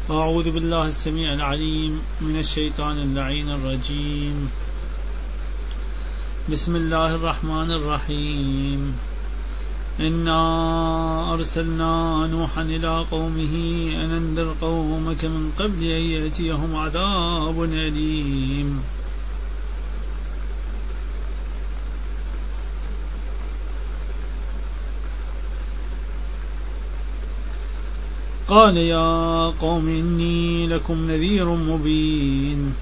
أعوذ بالله السميع العليم من الشيطان اللعين الرجيم. بسم الله الرحمن الرحيم. إنا أرسلنا نوحا إلى قومه أن أنذر قومك من قبل أن يأتيهم عذاب أليم. قال يا قوم إني لكم نذير مبين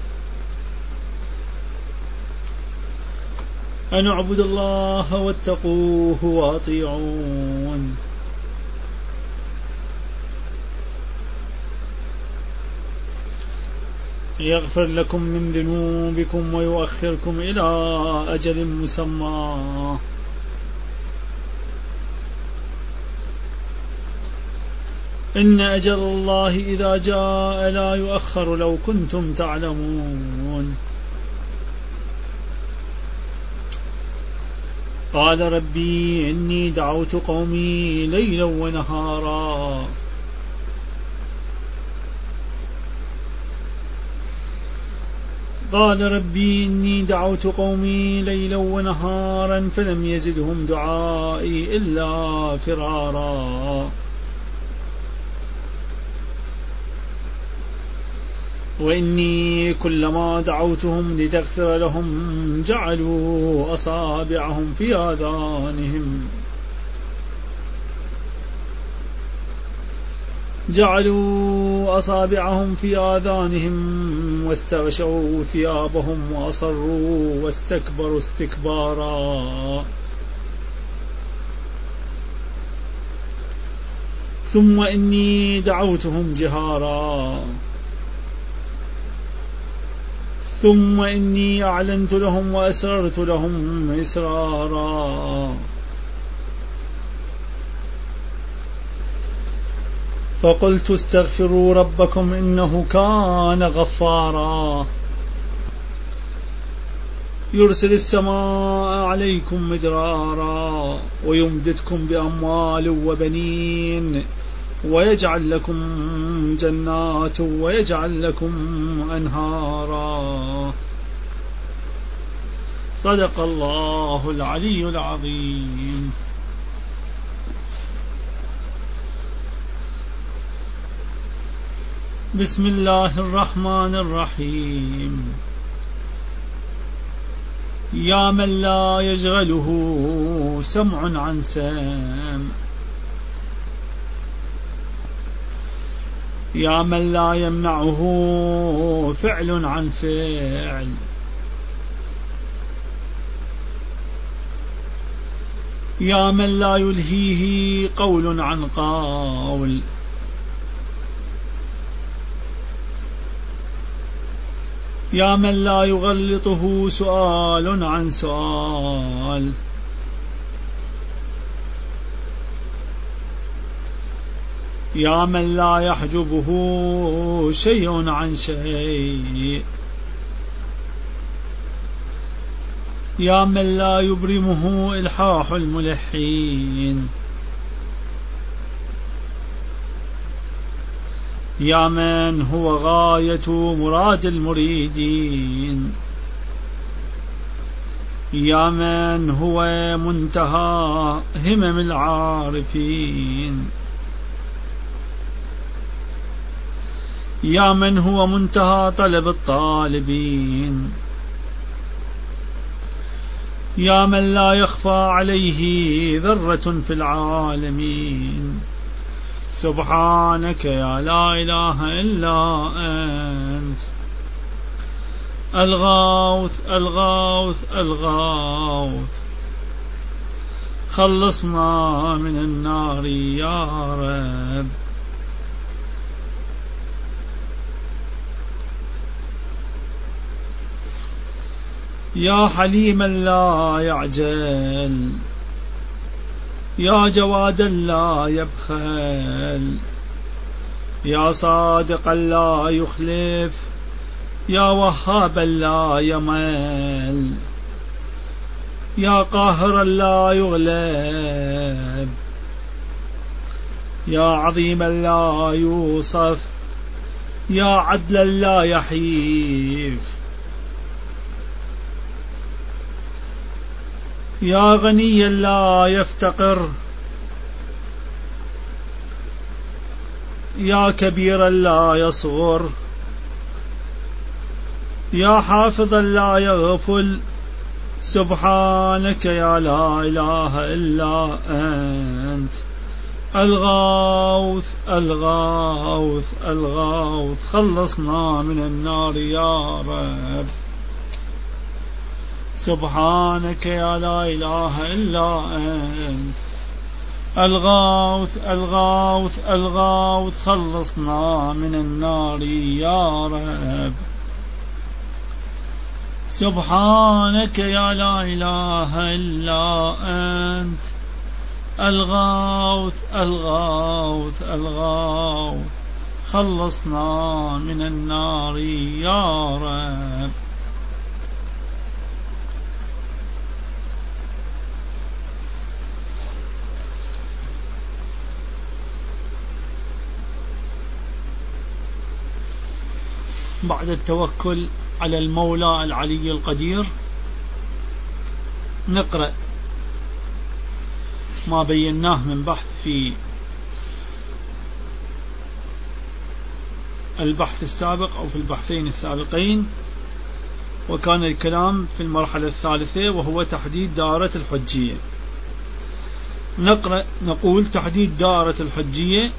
أن اعبدوا الله واتقوه وأطيعون. يغفر لكم من ذنوبكم ويؤخركم إلى أجل مسمى إن أجل الله إذا جاء لا يؤخر لو كنتم تعلمون. قال ربي إني دعوت قومي ليلا ونهارا قال ربي إني دعوت قومي ليلا ونهارا فلم يزدهم دعائي إلا فرارا. وإني كلما دعوتهم لتغفر لهم جعلوا أصابعهم في آذانهم واستغشوا ثيابهم وأصروا واستكبروا استكبارا. ثم إني دعوتهم جهارا ثم إني أعلنت لهم وأسررت لهم إسرارا. فقلت استغفروا ربكم إنه كان غفارا يرسل السماء عليكم مدرارا ويمددكم بأموال وبنين ويجعل لكم جنات ويجعل لكم أنهارا. صدق الله العلي العظيم. بسم الله الرحمن الرحيم. يا من لا يشغله سمع عن سمع يا من لا يمنعه فعل عن فعل يا من لا يلهيه قول عن قول يا من لا يغلطه سؤال عن سؤال يا من لا يحجبه شيء عن شيء يا من لا يبرمه إلحاح الملحين يا من هو غاية مراد المريدين يا من هو منتهى همم العارفين يا من هو منتهى طلب الطالبين يا من لا يخفى عليه ذرة في العالمين. سبحانك يا لا إله إلا أنت الغوث الغوث الغوث خلصنا من النار يا رب. يا حليما لا يعجل يا جوادا لا يبخل يا صادقا لا يخلف يا وهابا لا يمل يا قاهرا لا يغلب يا عظيما لا يوصف يا عدلا لا يحيف، يا غنيا لا يفتقر، يا كبيرا لا يصغر، يا حافظا لا يغفل، سبحانك يا لا إله إلا أنت. الغوث الغوث الغوث، خلصنا من النار يا رب. سبحانك يا لا إله إلا أنت. الغوث الغوث الغوث، خلصنا من النار يا رب. سبحانك يا لا إله إلا أنت. الغوث الغوث الغوث، خلصنا من النار يا رب. بعد التوكل على المولى العلي القدير نقرأ ما بيناه من بحث في البحث السابق أو في البحثين السابقين، وكان الكلام في المرحلة الثالثة وهو تحديد دائرة الحجية. نقول تحديد دائرة الحجية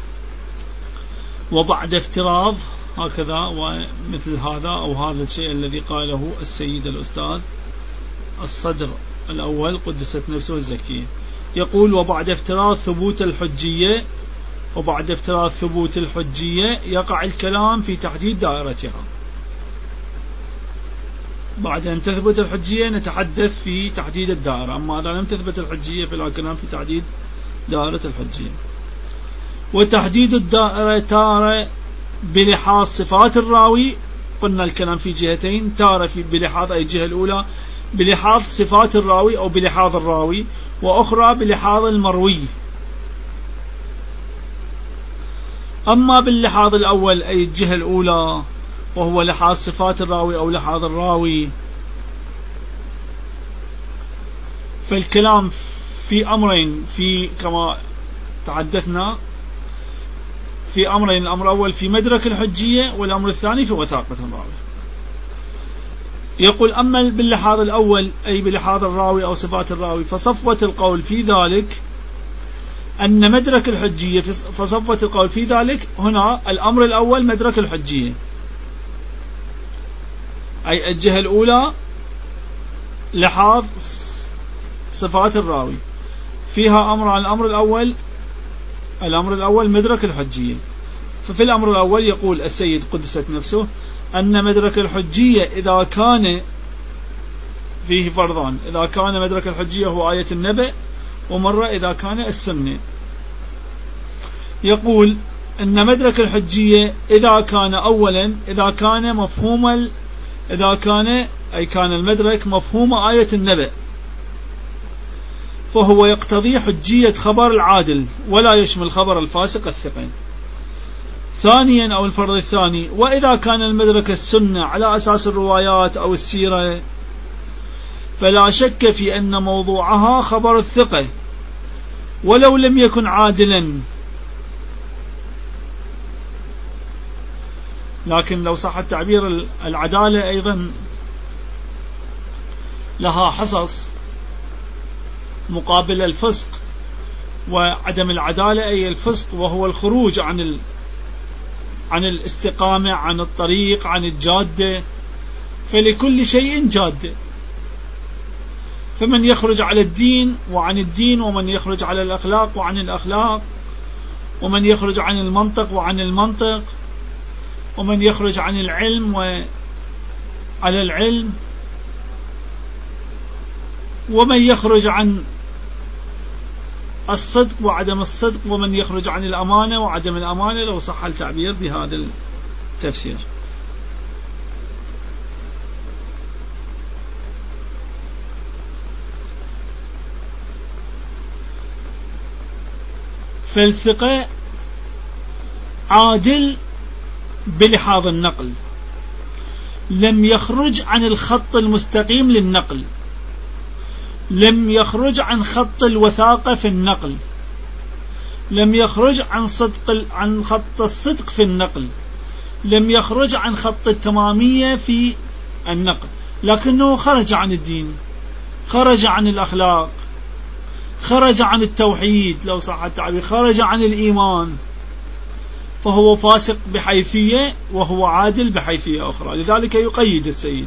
وبعد افتراض هكذا ومثل هذا أو هذا الشيء الذي قاله السيد الأستاذ الصدر الأول قدست نفسه الزكية، يقول وبعد افتراض ثبوت الحجية، وبعد افتراض ثبوت الحجية يقع الكلام في تحديد دائرتها. بعد أن تثبت الحجية نتحدث في تحديد الدائرة، أما إذا لم تثبت الحجية فلا كلام في تحديد دائرة الحجية. وتحديد الدائرة تارة بلحاظ صفات الراوي، قلنا الكلام في جهتين، تارة بلحاظ أي الجهة الأولى بلحاظ صفات الراوي أو بلحاظ الراوي، وأخرى بلحاظ المروي. أما باللحاظ الأول أي الجهة الأولى وهو لحاظ صفات الراوي أو لحاظ الراوي، فالكلام في أمرين، في كما تحدثنا في أمرين، الأمر الأول في مدرك الحجية والأمر الثاني في وثاقة الراوي. يقول أما باللحاظ الأول أي بلحاظ الراوي أو صفات الراوي فصفوة القول في ذلك أن مدرك الحجية، فصفوة القول في ذلك هنا الأمر الأول مدرك الحجية أي الجهة الأولى لحاظ صفات الراوي، فيها أمر عن الأمر الأول مدرك الحجية. ففي الأمر الأول يقول السيد قدست نفسه أن مدرك الحجية إذا كان فيه فرضان، إذا كان مدرك الحجية هو آية النبأ، ومرة إذا كان السنة. يقول أن مدرك الحجية إذا كان أولا إذا كان مفهوم أي كان المدرك مفهوم آية النبأ، فهو يقتضي حجية خبر العادل ولا يشمل خبر الفاسق الثقة. ثانيا أو الفرض الثاني، وإذا كان المدرك السنة على أساس الروايات أو السيرة فلا شك في أن موضوعها خبر الثقة ولو لم يكن عادلا، لكن لو صح التعبير العدالة أيضا لها حصص مقابل الفسق، وعدم العدالة أي الفسق وهو الخروج عن الاستقامة، عن الطريق، عن الجادة. فلكل شيء جادة، فمن يخرج على الدين وعن الدين، ومن يخرج على الأخلاق وعن الأخلاق، ومن يخرج عن المنطق وعن المنطق، ومن يخرج عن العلم وعلى العلم، ومن يخرج عن الصدق وعدم الصدق، ومن يخرج عن الأمانة وعدم الأمانة، لو صح التعبير بهذا التفسير. فالثقة عادل بلحاظ النقل، لم يخرج عن الخط المستقيم للنقل، لم يخرج عن خط الوثاقة في النقل، لم يخرج عن خط الصدق في النقل، لم يخرج عن خط التمامية في النقل، لكنه خرج عن الدين، خرج عن الأخلاق، خرج عن التوحيد لو صح التعبير، خرج عن الإيمان، فهو فاسق بحيثية وهو عادل بحيثية أخرى. لذلك يقيد السيد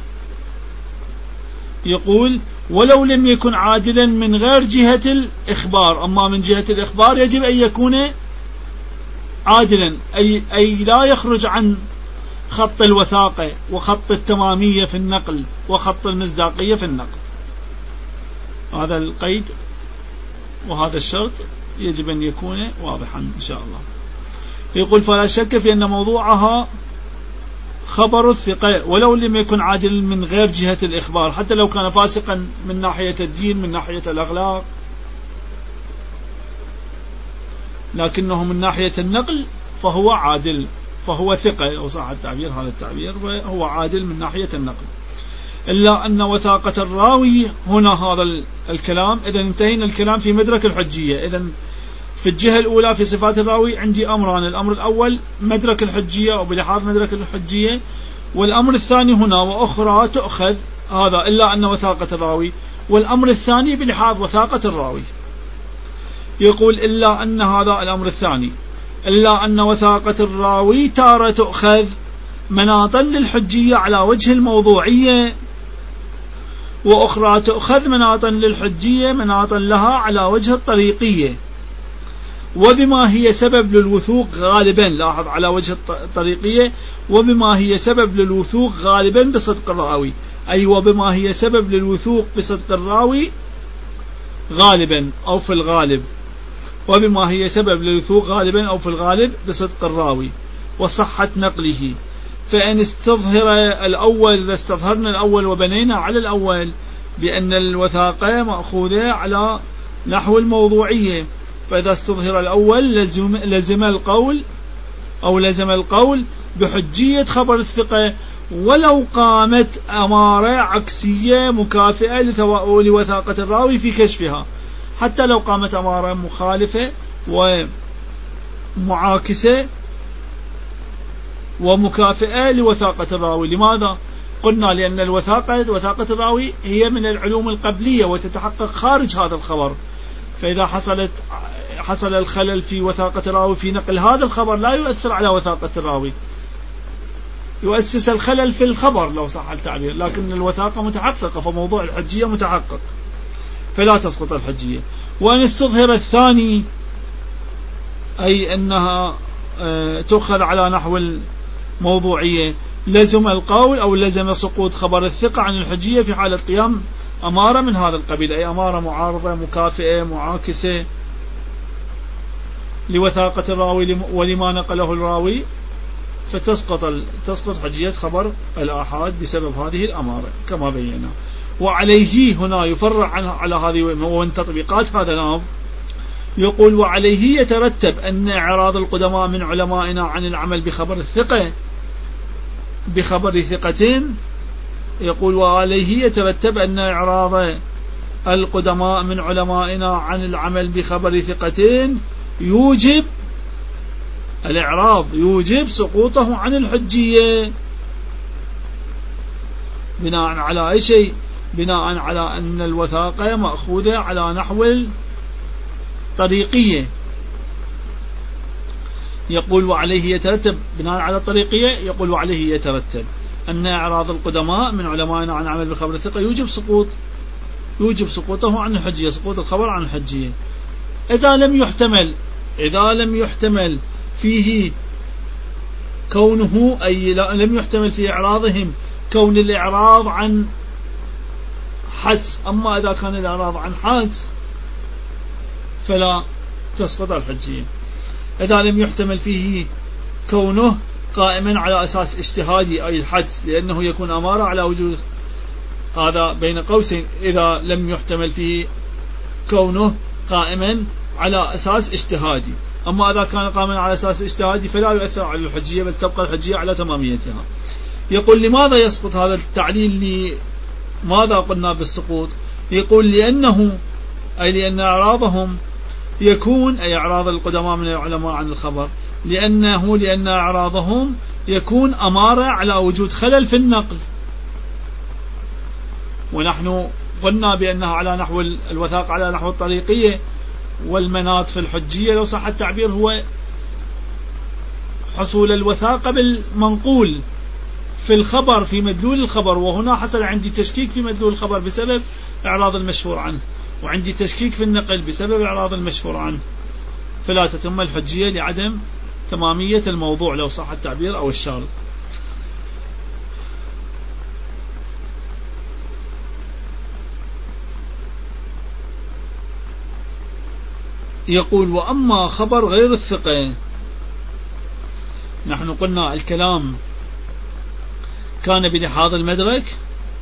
يقول ولو لم يكن عادلا من غير جهة الإخبار، أما من جهة الإخبار يجب أن يكون عادلا، أي لا يخرج عن خط الوثاقة وخط التمامية في النقل وخط المصداقية في النقل. هذا القيد وهذا الشرط يجب أن يكون واضحا إن شاء الله. يقول فلا شك في أن موضوعها خبر الثقة ولو لم يكن عادل من غير جهة الإخبار، حتى لو كان فاسقا من ناحية الدين من ناحية الأخلاق، لكنه من ناحية النقل فهو عادل، فهو ثقة لو صح التعبير، هذا التعبير، وهو عادل من ناحية النقل. إلا أن وثاقة الراوي هنا هذا الكلام، إذا انتهينا الكلام في مدرك الحجية. إذا في الجهة الأولى في صفات الراوي عندي أمران، الأمر الأول مدرك الحجية أو بلحاظ مدرك الحجية، والأمر الثاني هنا وأخرى تؤخذ، هذا إلا أن وثاقة الراوي، والأمر الثاني بلحاظ وثاقة الراوي. يقول إلا أن هذا الأمر الثاني، إلا أن وثاقة الراوي تارة تؤخذ مناطا للحجية على وجه الموضوعية، وأخرى تؤخذ مناطا للحجية مناطا لها على وجه الطريقية، وبما هي سبب للوثوق غالبا، لاحظ على وجه الطريقية، وبما هي سبب للوثوق غالبا بصدق الراوي، أي وبما هي سبب للوثوق بصدق الراوي غالبا أو في الغالب، وبما هي سبب للوثوق غالبا أو في الغالب بصدق الراوي وصحة نقله. فإن استظهر الأول، إذا استظهرنا الأول وبنينا على الأول بأن الوثاقة مأخوذة على نحو الموضوعية، فإذا استظهر الأول لزم القول بحجية خبر الثقة ولو قامت أمارة عكسية مكافئة لوثاقة الراوي في كشفها، حتى لو قامت أمارة مخالفة ومعاكسة ومكافئة لوثاقة الراوي. لماذا؟ قلنا لأن وثاقة الراوي هي من العلوم القبلية وتتحقق خارج هذا الخبر، فإذا حصل الخلل في وثاقة الراوي في نقل هذا الخبر لا يؤثر على وثاقة الراوي، يؤسس الخلل في الخبر لو صح التعبير، لكن الوثاقة متحققة فموضوع الحجية متحقق فلا تسقط الحجية. وأن استظهر الثاني أي أنها تؤخذ على نحو الموضوعية لزم القول أو لزم سقوط خبر الثقة عن الحجية في حالة قيام أمارة من هذا القبيل، أي أمارة معارضة مكافئة معاكسة لوثاقة الراوي ولما نقله الراوي، فتسقط حجية خبر الآحاد بسبب هذه الأمارة كما بينا. وعليه هنا يفرع على هذه ومن تطبيقات هذا الأمر، يقول وعليه يترتب أن إعراض القدماء من علمائنا عن العمل بخبر ثقتين، يقول وعليه يترتب أن إعراض القدماء من علمائنا عن العمل بخبر ثقتين يوجب الإعراض، يوجب سقوطه عن الحجية. بناء على أي شيء؟ بناء على أن الوثاقة مأخوذة على نحو الطريقية. يقول وعليه يترتب بناء على الطريقية، يقول وعليه يترتب أن إعراض القدماء من علمائنا عن عمل بخبر الثقة يوجب سقوطه عن الحجية، سقوط الخبر عن الحجية. إذا لم يحتمل فيه كونه، أي لم يحتمل في إعراضهم كون الإعراض عن حدس، أما إذا كان الإعراض عن حدس فلا تسقط الحجية. إذا لم يحتمل فيه كونه قائما على أساس اجتهادي أي الحدس، لأنه يكون أمارة على وجود، هذا بين قوسين، إذا لم يحتمل فيه كونه قائما على أساس اجتهادي. أما إذا كان قائما على أساس اجتهادي فلا يؤثر على الحجية، بل تبقى الحجية على تماميتها. يقول لماذا يسقط هذا التعليل؟ لماذا قلنا بالسقوط؟ يقول لأنه أي لأن أعراضهم يكون، أي أعراض القدماء من العلماء عن الخبر، لأن أعراضهم يكون أمارة على وجود خلل في النقل. ونحن قلنا بأنها على نحو الوثاقة على نحو الطريقية، والمناط في الحجية لو صح التعبير هو حصول الوثاقة بالمنقول في الخبر، في مدلول الخبر. وهنا حصل عندي تشكيك في مدلول الخبر بسبب إعراض المشهور عنه، وعندي تشكيك في النقل بسبب إعراض المشهور عنه، فلا تتم الحجية لعدم تمامية الموضوع لو صح التعبير أو الشارط. يقول وأما خبر غير الثقة، نحن قلنا الكلام كان بلحاظ المدرك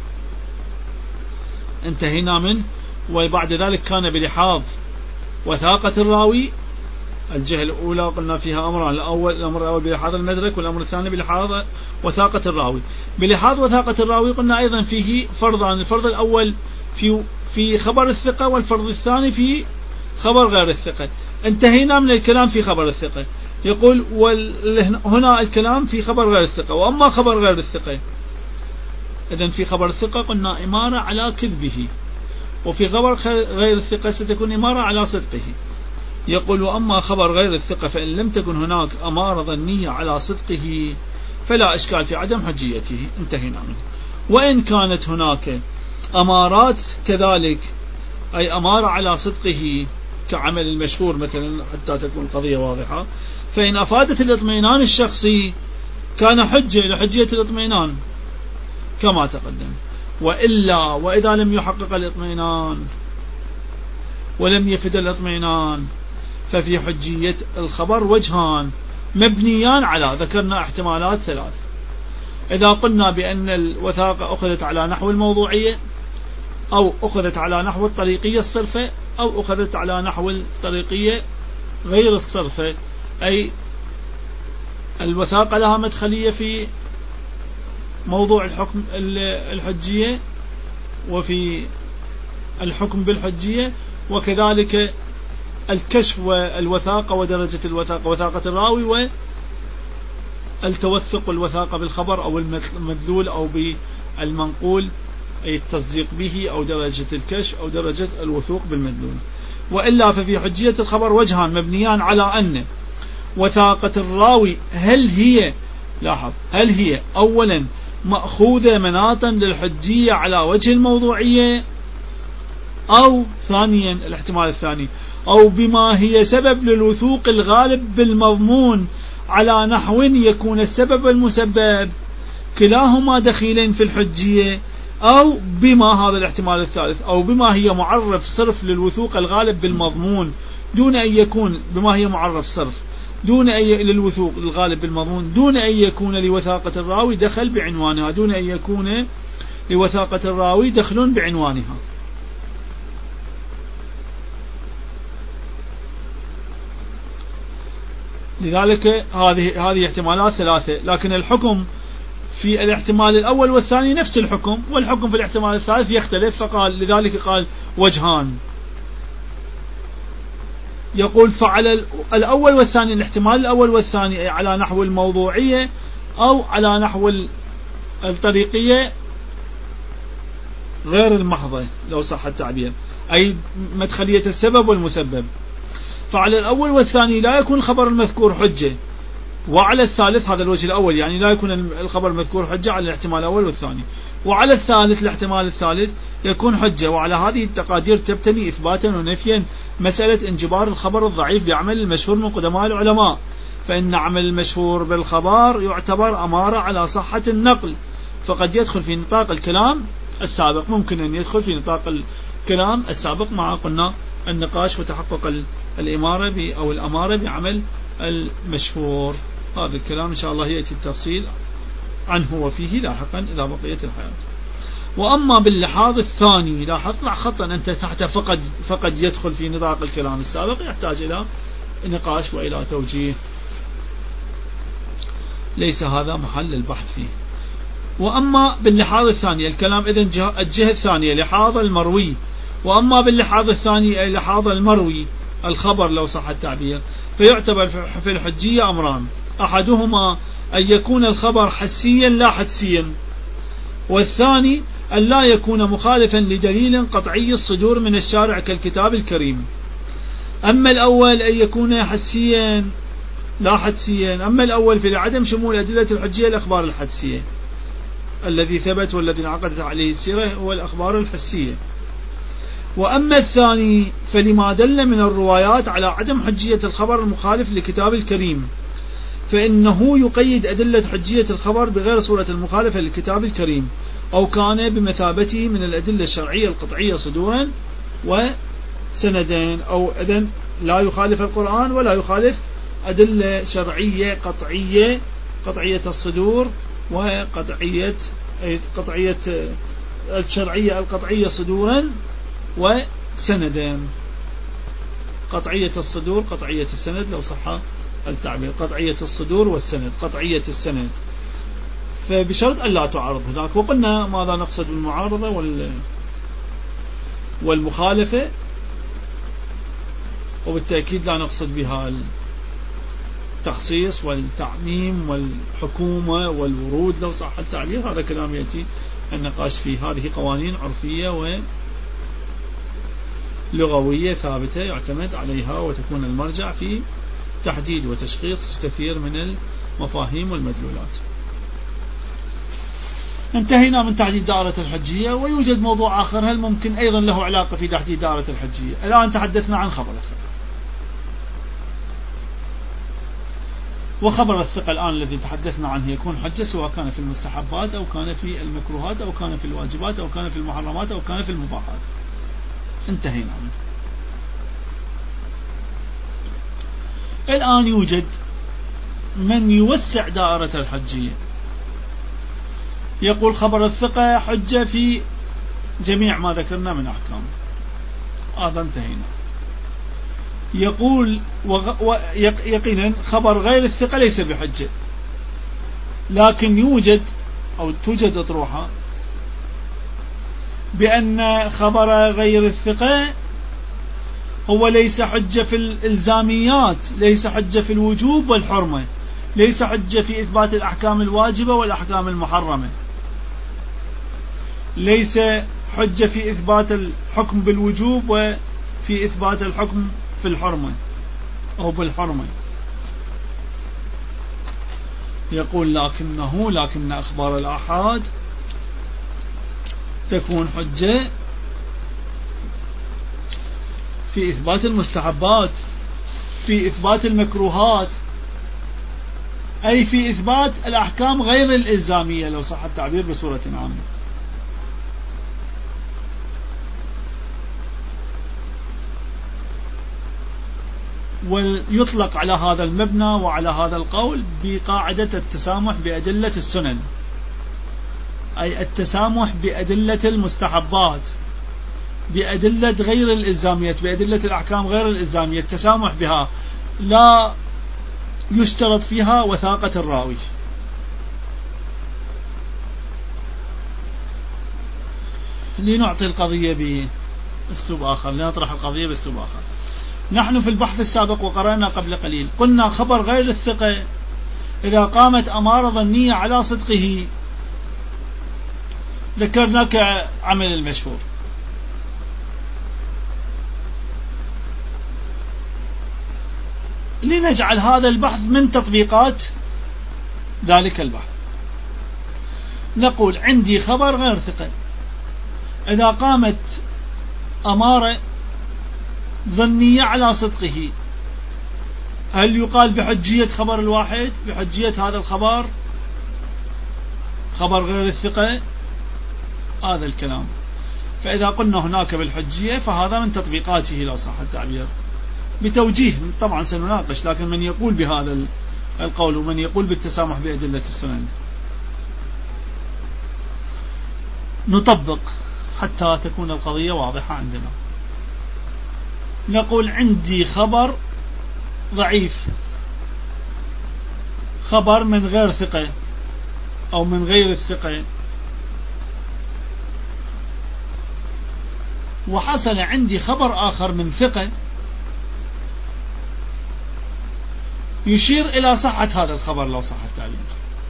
انتهينا منه، وبعد ذلك كان بلحاظ وثاقة الراوي. الجهة الأولى قلنا فيها أمران، الأمر الأول بلحاظ المدرك، والأمر الثاني بلحاظ وثاقة الراوي. بلحاظ وثاقة الراوي قلنا أيضا فيه فرضان، الفرض الأول في خبر الثقة، والفرض الثاني في خبر غير الثقة. انتهينا من الكلام في خبر الثقة. يقول هنا الكلام في خبر غير الثقة. وأما خبر غير الثقة، إذن في خبر الثقة قلنا إمارة على كذبه، وفي خبر غير الثقة ستكون إمارة على صدقه. يقول وأما خبر غير الثقة فإن لم تكن هناك أمارة ظنية على صدقه فلا إشكال في عدم حجيته، انتهينا منه. وإن كانت هناك أمارات كذلك، أي أمارة على صدقه كعمل المشهور مثلا حتى تكون القضية واضحة، فإن أفادت الاطمئنان الشخصي كان حجة لحجية الاطمئنان كما تقدم. وإلا وإذا لم يحقق الاطمئنان ولم يفد الاطمئنان ففي حجية الخبر وجهان مبنيان على، ذكرنا احتمالات ثلاث. إذا قلنا بأن الوثاقة أخذت على نحو الموضوعية، أو أخذت على نحو الطريقية الصرفة، أو أخذت على نحو الطريقية غير الصرفة، أي الوثاقة لها مدخلية في موضوع الحكم الحجية وفي الحكم بالحجية، وكذلك الكشف والوثاقة ودرجة الوثاقة، وثاقة الراوي، والتوثق والوثاقة بالخبر أو المدلول أو بالمنقول، أي التصديق به، أو درجة الكشف أو درجة الوثوق بالمدلول. وإلا ففي حجية الخبر وجهان مبنيان على أن وثاقة الراوي هل هي أولا مأخوذة مناطا للحجية على وجه الموضوعية، أو ثانيا الاحتمال الثاني، أو بما هي سبب للوثوق الغالب بالمضمون على نحو يكون السبب والمسبب كلاهما دخيلين في الحجية، أو بما، هذا الاحتمال الثالث، أو بما هي معرف صرف للوثوق الغالب بالمضمون دون أن يكون، بما هي معرف صرف دون أن للوثوق الغالب بالمضمون دون أن يكون لوثاقة الراوي دخل بعنوانها، دون أن يكون لوثاقة الراوي دخل بعنوانها. لذلك هذه احتمالات ثلاثة، لكن الحكم في الاحتمال الأول والثاني نفس الحكم، والحكم في الاحتمال الثالث يختلف، فقال لذلك قال وجهان. يقول فعلى الأول والثاني، الاحتمال الأول والثاني أي على نحو الموضوعية أو على نحو الطريقية غير المحضة لو صح التعبير، أي مدخلية السبب والمسبب. فعلى الأول والثاني لا يكون الخبر المذكور حجة، وعلى الثالث، هذا الوجه الأول يعني لا يكون الخبر المذكور حجة على الاحتمال الأول والثاني، وعلى الثالث الاحتمال الثالث يكون حجة. وعلى هذه التقادير تبتني إثباتا ونفيا مسألة انجبار الخبر الضعيف بعمل المشهور من قدماء العلماء، فإن عمل المشهور بالخبر يعتبر أمارة على صحة النقل، فقد يدخل في نطاق الكلام السابق، ممكن أن يدخل في نطاق الكلام السابق مع قلنا النقاش وتحقق الإمارة أو الأمارة بعمل المشهور. هذا الكلام إن شاء الله يأتي التفصيل عنه وفيه لاحقا إذا بقيت الحياة. وأما باللحاظ الثاني، لاحظ مع خطا أنت تحت فقد يدخل في نطاق الكلام السابق، يحتاج إلى نقاش وإلى توجيه، ليس هذا محل البحث فيه. وأما باللحاظ الثاني، الكلام إذن الجهة الثانية لحاظ المروي. وأما باللحاظ الثاني أي لحاظ المروي الخبر لو صح التعبير، فيعتبر في الحجية أمران: أحدهما أن يكون الخبر حسيا لا حدسيا، والثاني أن لا يكون مخالفا لدليل قطعي الصدور من الشارع كالكتاب الكريم. أما الأول أن يكون حسيا لا حدسيا، أما الأول في عدم شمول أدلة الحجية الأخبار الحدسية. الذي ثبت والذي انعقدت عليه السيرة هو الأخبار الحسية. وأما الثاني فلما دل من الروايات على عدم حجية الخبر المخالف لكتاب الكريم، فإنه يقيد أدلة حجية الخبر بغير صورة المخالفة للكتاب الكريم، أو كان بمثابته من الأدلة الشرعية القطعية صدورا وسندين، أو إذن لا يخالف القرآن ولا يخالف أدلة شرعية قطعية الصدور وقطعية الشرعية القطعية صدورا وسندين. قطعية الصدور قطعية السند لو صح التعبير، قطعية الصدور والسند، قطعية السند، فبشرط أن لا تعارض هناك. وقلنا ماذا نقصد بالمعارضة والمخالفة، وبالتأكيد لا نقصد بها التخصيص والتعميم والحكومة والورود لو صح التعبير، هذا كلام يأتي النقاش فيه. هذه قوانين عرفية ولغوية ثابتة يعتمد عليها، وتكون المرجع في تحديد وتشخيص كثير من المفاهيم والمدلولات. انتهينا من تحديد دائرة الحجية، ويوجد موضوع آخر هل ممكن أيضا له علاقة في تحديد دائرة الحجية. الآن تحدثنا عن خبر الثقة، وخبر الثقة الآن الذي تحدثنا عنه يكون حجة سواء كان في المستحبات أو كان في المكروهات أو كان في الواجبات أو كان في المحرمات أو كان في المباحات. انتهينا منه. الآن يوجد من يوسع دائرة الحجية، يقول خبر الثقة حجة في جميع ما ذكرنا من أحكام، هذا انتهينا. يقول يقينا خبر غير الثقة ليس بحجة، لكن يوجد أو توجد أطروحة بأن خبر غير الثقة هو ليس حجة في الإلزاميات، ليس حجة في الوجوب والحرمة، ليس حجة في إثبات الأحكام الواجبة والأحكام المحرمة، ليس حجة في إثبات الحكم بالوجوب وفي إثبات الحكم في الحرمة أو بالحرمة. يقول لكن أخبار الآحاد تكون حجة في إثبات المستحبات، في إثبات المكروهات، أي في إثبات الأحكام غير الإلزامية لو صح التعبير بصورة عامة. ويطلق على هذا المبنى وعلى هذا القول بقاعدة التسامح بأدلة السنن، أي التسامح بأدلة المستحبات، بأدلة غير الإلزامية، بأدلة الأحكام غير الإلزامية، التسامح بها لا يشترط فيها وثاقة الراوي. لنعطي القضية بأسلوب آخر، لنطرح القضية بأسلوب آخر. نحن في البحث السابق وقرأنا قبل قليل قلنا خبر غير الثقة إذا قامت أمارة ظنية على صدقه ذكرنا كعمل المشهور. لنجعل هذا البحث من تطبيقات ذلك البحث، نقول عندي خبر غير ثقة إذا قامت أمارة ظنية على صدقه، هل يقال بحجية خبر الواحد، بحجية هذا الخبر خبر غير الثقة؟ هذا الكلام. فإذا قلنا هناك بالحجية فهذا من تطبيقاته لو صح التعبير، بتوجيه طبعا سنناقش، لكن من يقول بهذا القول ومن يقول بالتسامح بأدلة السنن. نطبق حتى تكون القضية واضحة عندنا. نقول عندي خبر ضعيف، خبر من غير ثقة أو من غير الثقة، وحصل عندي خبر آخر من ثقة يشير إلى صحة هذا الخبر لو صح التعبير.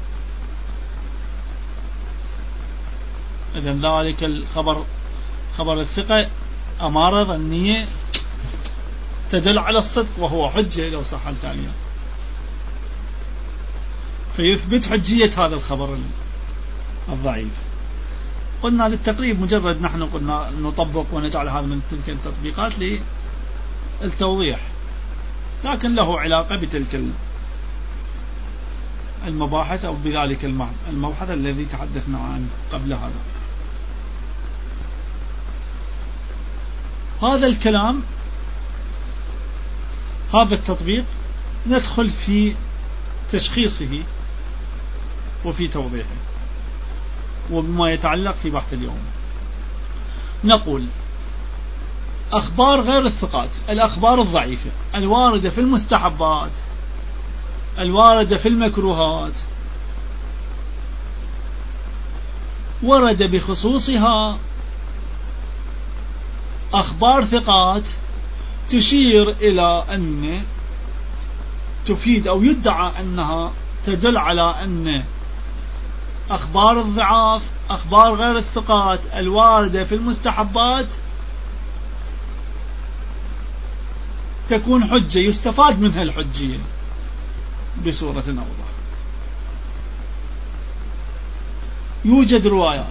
إذن ذلك الخبر، خبر الثقة، أمارة ظنية تدل على الصدق وهو حجة لو صح التعبير، فيثبت حجية هذا الخبر الضعيف. قلنا للتقريب مجرد نحن قلنا نطبق ونجعل هذا من تلك التطبيقات للتوضيح، لكن له علاقة بتلك المباحث أو بذلك المبحث الذي تحدثنا عنه قبل هذا. هذا الكلام، هذا التطبيق ندخل في تشخيصه وفي توضيحه وبما يتعلق في بحث اليوم. نقول أخبار غير الثقات، الأخبار الضعيفة الواردة في المستحبات، الواردة في المكروهات، ورد بخصوصها أخبار ثقات تشير إلى أن تفيد أو يدعى أنها تدل على أن أخبار الضعاف، أخبار غير الثقات الواردة في المستحبات تكون حجة يستفاد منها الحجية بصورة أوضح. يوجد روايات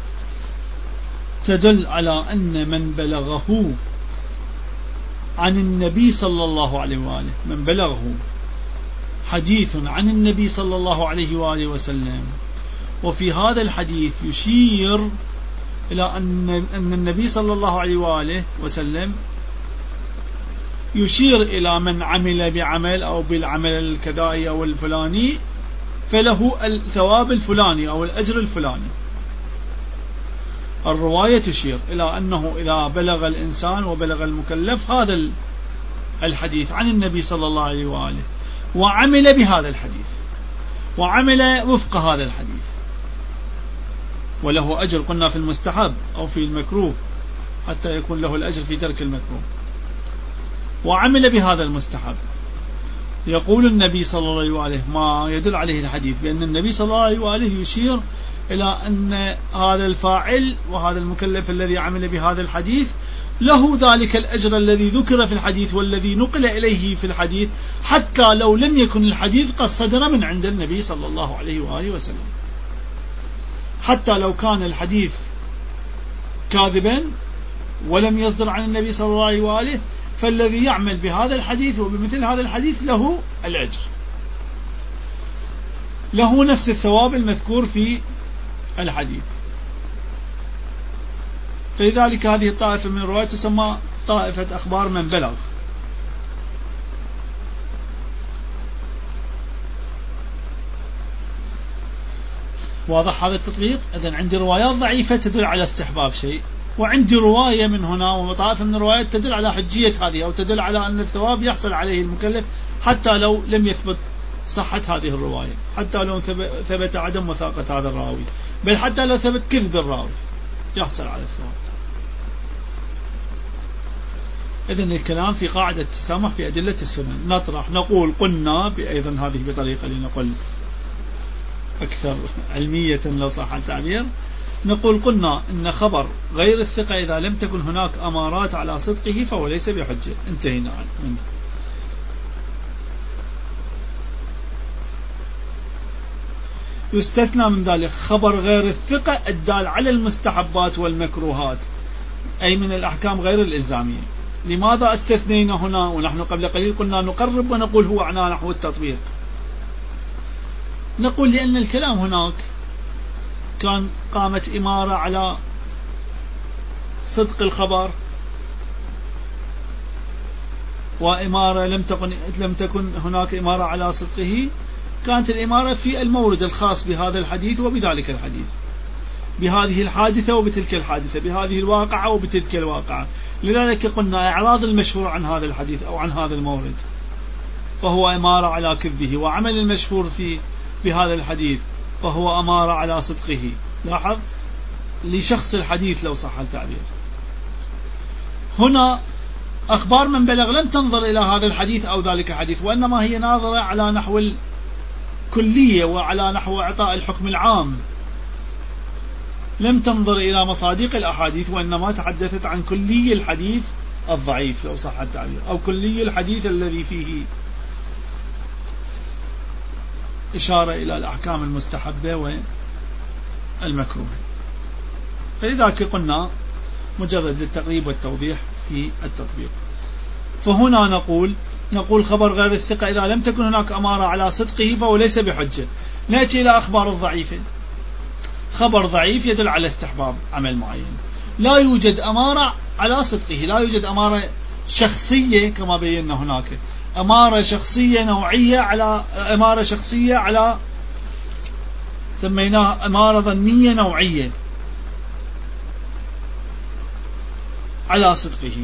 تدل على أن من بلغه عن النبي صلى الله عليه وآله، من بلغه حديث عن النبي صلى الله عليه وآله وسلم، وفي هذا الحديث يشير إلى أن النبي صلى الله عليه وآله وسلم يشير إلى من عمل بعمل أو بالعمل الكذائي أو الفلاني فله الثواب الفلاني أو الأجر الفلاني. الرواية تشير إلى أنه إذا بلغ الإنسان وبلغ المكلف هذا الحديث عن النبي صلى الله عليه وآله وعمل بهذا الحديث وعمل وفق هذا الحديث وله أجر، قلنا في المستحب أو في المكروه حتى يكون له الأجر في ترك المكروه، وعمل بهذا المستحب. يقول النبي صلى الله عليه وآله ما يدل عليه الحديث بأن النبي صلى الله عليه وآله يشير إلى أن هذا الفاعل وهذا المكلف الذي عمل بهذا الحديث له ذلك الأجر الذي ذكر في الحديث والذي نقل إليه في الحديث، حتى لو لم يكن الحديث قد صدر من عند النبي صلى الله عليه وآله وسلم، حتى لو كان الحديث كاذبا ولم يصدر عن النبي صلى الله عليه وآله، فالذي يعمل بهذا الحديث وبمثل هذا الحديث له الأجر، له نفس الثواب المذكور في الحديث. فلذلك هذه الطائفة من الرواية تسمى طائفة أخبار من بلغ. واضح هذا التطبيق؟ إذن عندي روايات ضعيفة تدل على استحباب شيء، وعندي رواية من هنا وطائفة من الروايات تدل على حجية هذه أو تدل على أن الثواب يحصل عليه المكلف حتى لو لم يثبت صحة هذه الرواية، حتى لو ثبت عدم وثاقة هذا الراوي، بل حتى لو ثبت كذب الراوي يحصل على الثواب. إذن الكلام في قاعدة التسامح في أدلة السنن. نطرح نقول قلنا بأيضا هذه بطريقة لنقول أكثر علمية لو صح التعبير، نقول قلنا إن خبر غير الثقة إذا لم تكن هناك أمارات على صدقه فهو ليس بحجة. انتهينا منه. يستثنى من ذلك خبر غير الثقة الدال على المستحبات والمكروهات، أي من الأحكام غير الإلزامية. لماذا استثنينا هنا ونحن قبل قليل قلنا نقرب ونقول هو عنا نحو التطبيق؟ نقول لأن الكلام هناك كان قامت إمارة على صدق الخبر، وإمارة لم تكن هناك إمارة على صدقه، كانت الإمارة في المورد الخاص بهذا الحديث وبذلك الحديث. بهذه الحادثة وبتلك الحادثة، بهذه الواقعة وبتلك الواقعة. لذلك قلنا إعراض المشهور عن هذا الحديث أو عن هذا المورد فهو أمارة على كذبه، وعمل المشهور بهذا الحديث فهو أمارة على صدقه. لاحظ لشخص الحديث لو صح التعبير. هنا أخبار من بلغ لم تنظر إلى هذا الحديث أو ذلك الحديث، وإنما هي ناظرة على نحو الكلية وعلى نحو إعطاء الحكم العام، لم تنظر إلى مصادق الأحاديث، وإنما تحدثت عن كلي الحديث الضعيف لو صح التعبير، أو كلي الحديث الذي فيه إشارة إلى الأحكام المستحبة والمكروهة. فلذلك قلنا مجرد للتقريب والتوضيح في التطبيق. فهنا نقول خبر غير الثقة إذا لم تكن هناك أمارة على صدقه فهو ليس بحجة. نأتي إلى أخبار الضعيفة. خبر ضعيف يدل على استحباب عمل معين، لا يوجد أمارة على صدقه، لا يوجد أمارة شخصية كما بينا هناك، أمارة شخصية نوعية على أمارة شخصية على سميناها أمارة ظنية نوعية على صدقه.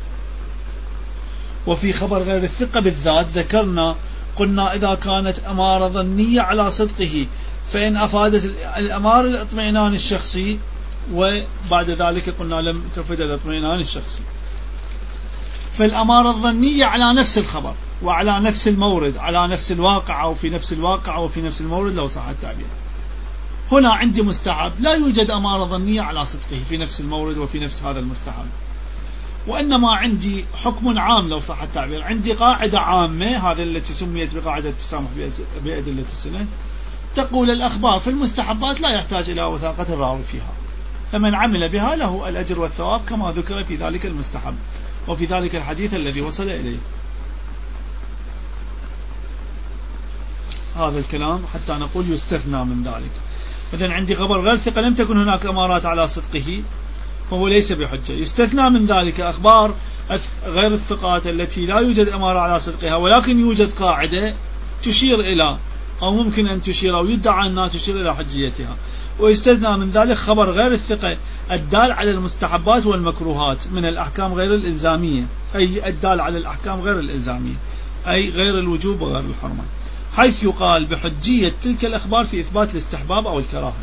وفي خبر غير الثقة بالذات ذكرنا قلنا إذا كانت أمارة ظنية على صدقه فإن أفادت الأمارة الاطمئنان الشخصي، وبعد ذلك قلنا لم تفد الاطمئنان الشخصي. فالأمارة الظنية على نفس الخبر وعلى نفس المورد، على نفس الواقع أو في نفس الواقع أو في نفس المورد لو صح التعبير. هنا عندي مستحب لا يوجد أمارة ظنية على صدقه في نفس المورد وفي نفس هذا المستحب، وإنما عندي حكم عام لو صح التعبير، عندي قاعدة عامة هذه التي سميت بقاعدة التسامح بأدلة السنة، تقول الأخبار في المستحبات لا يحتاج إلى وثاقة الراوي فيها، فمن عمل بها له الأجر والثواب كما ذكر في ذلك المستحب وفي ذلك الحديث الذي وصل إليه. هذا الكلام حتى نقول يستثنى من ذلك. إذن عندي خبر غير ثقة لم تكن هناك أمارات على صدقه فهو ليس بحجة. يستثنى من ذلك أخبار غير الثقات التي لا يوجد أمارة على صدقها ولكن يوجد قاعدة تشير إلى أو ممكن أن تشير أو يدعى أنها تشير إلى حجيتها. ويستثنى من ذلك خبر غير الثقة الدال على المستحبات والمكروهات من الأحكام غير الإلزامية، أي الدال على الأحكام غير الإلزامية أي غير الوجوب وغير الحرمة، حيث يقال بحجية تلك الأخبار في إثبات الاستحباب أو الكراهة.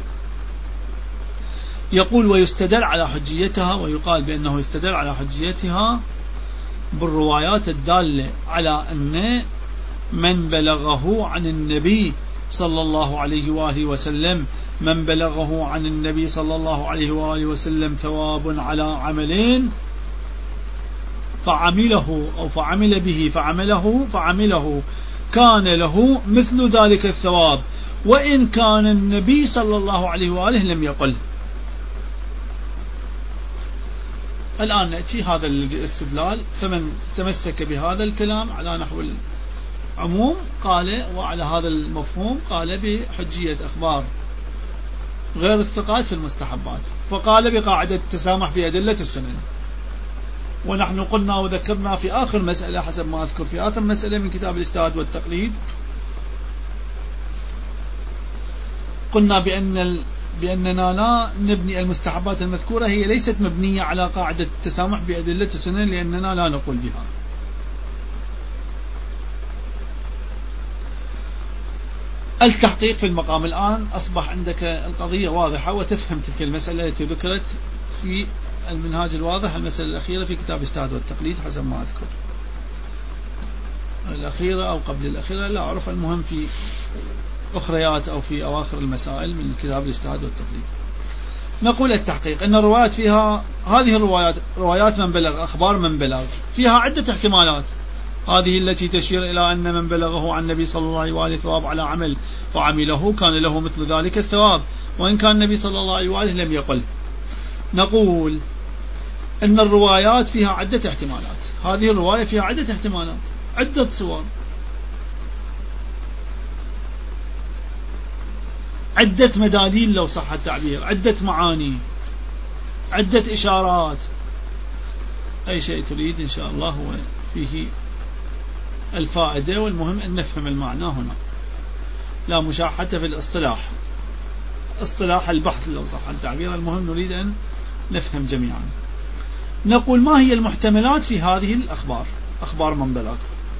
يقول ويستدل على حجيتها، ويقال بأنه يستدل على حجيتها بالروايات الدالة على أن من بلغه عن النبي صلى الله عليه وآله وسلم، من بلغه عن النبي صلى الله عليه وآله وسلم ثواب على عملين فعمله أو فعمل به فعمله كان له مثل ذلك الثواب وإن كان النبي صلى الله عليه وآله لم يقل. الآن نأتي هذا الاستدلال، فمن تمسك بهذا الكلام على نحو العموم قال وعلى هذا المفهوم قال بحجية أخبار غير الثقات في المستحبات، فقال بقاعدة التسامح في أدلة السنن. ونحن قلنا وذكرنا في آخر مسألة حسب ما أذكر في آخر مسألة من كتاب الاجتهاد والتقليد، قلنا بأننا لا نبني المستحبات المذكورة، هي ليست مبنية على قاعدة التسامح بأدلة السنن لأننا لا نقول بها. التحقيق في المقام الآن أصبح عندك القضية واضحة وتفهم تلك المسألة التي ذكرت في المنهاج الواضح، المسألة الأخيرة في كتاب الاجتهاد والتقليد حسب ما أذكر، الأخيرة أو قبل الأخيرة لا أعرف، المهم في أخريات أو في أواخر المسائل من كتاب الاجتهاد والتقليد. نقول التحقيق أن الروايات فيها هذه الروايات روايات من بلغ، أخبار من بلغ، فيها عدة احتمالات، هذه التي تشير إلى أن من بلغه عن النبي صلى الله عليه وآله ثواب على عمل فعمله كان له مثل ذلك الثواب وإن كان النبي صلى الله عليه وآله لم يقل. نقول أن الروايات فيها عدة احتمالات، هذه الرواية فيها عدة احتمالات، عدة صور، عدة مداليل لو صح التعبير، عدة معاني، عدة إشارات، أي شيء تريد إن شاء الله هو فيه الفائدة، والمهم أن نفهم المعنى هنا، لا مشاحة في الاصطلاح. اصطلاح البحث لو صح التعبير، المهم نريد أن نفهم جميعا. نقول ما هي المحتملات في هذه الأخبار، أخبار من بلغ؟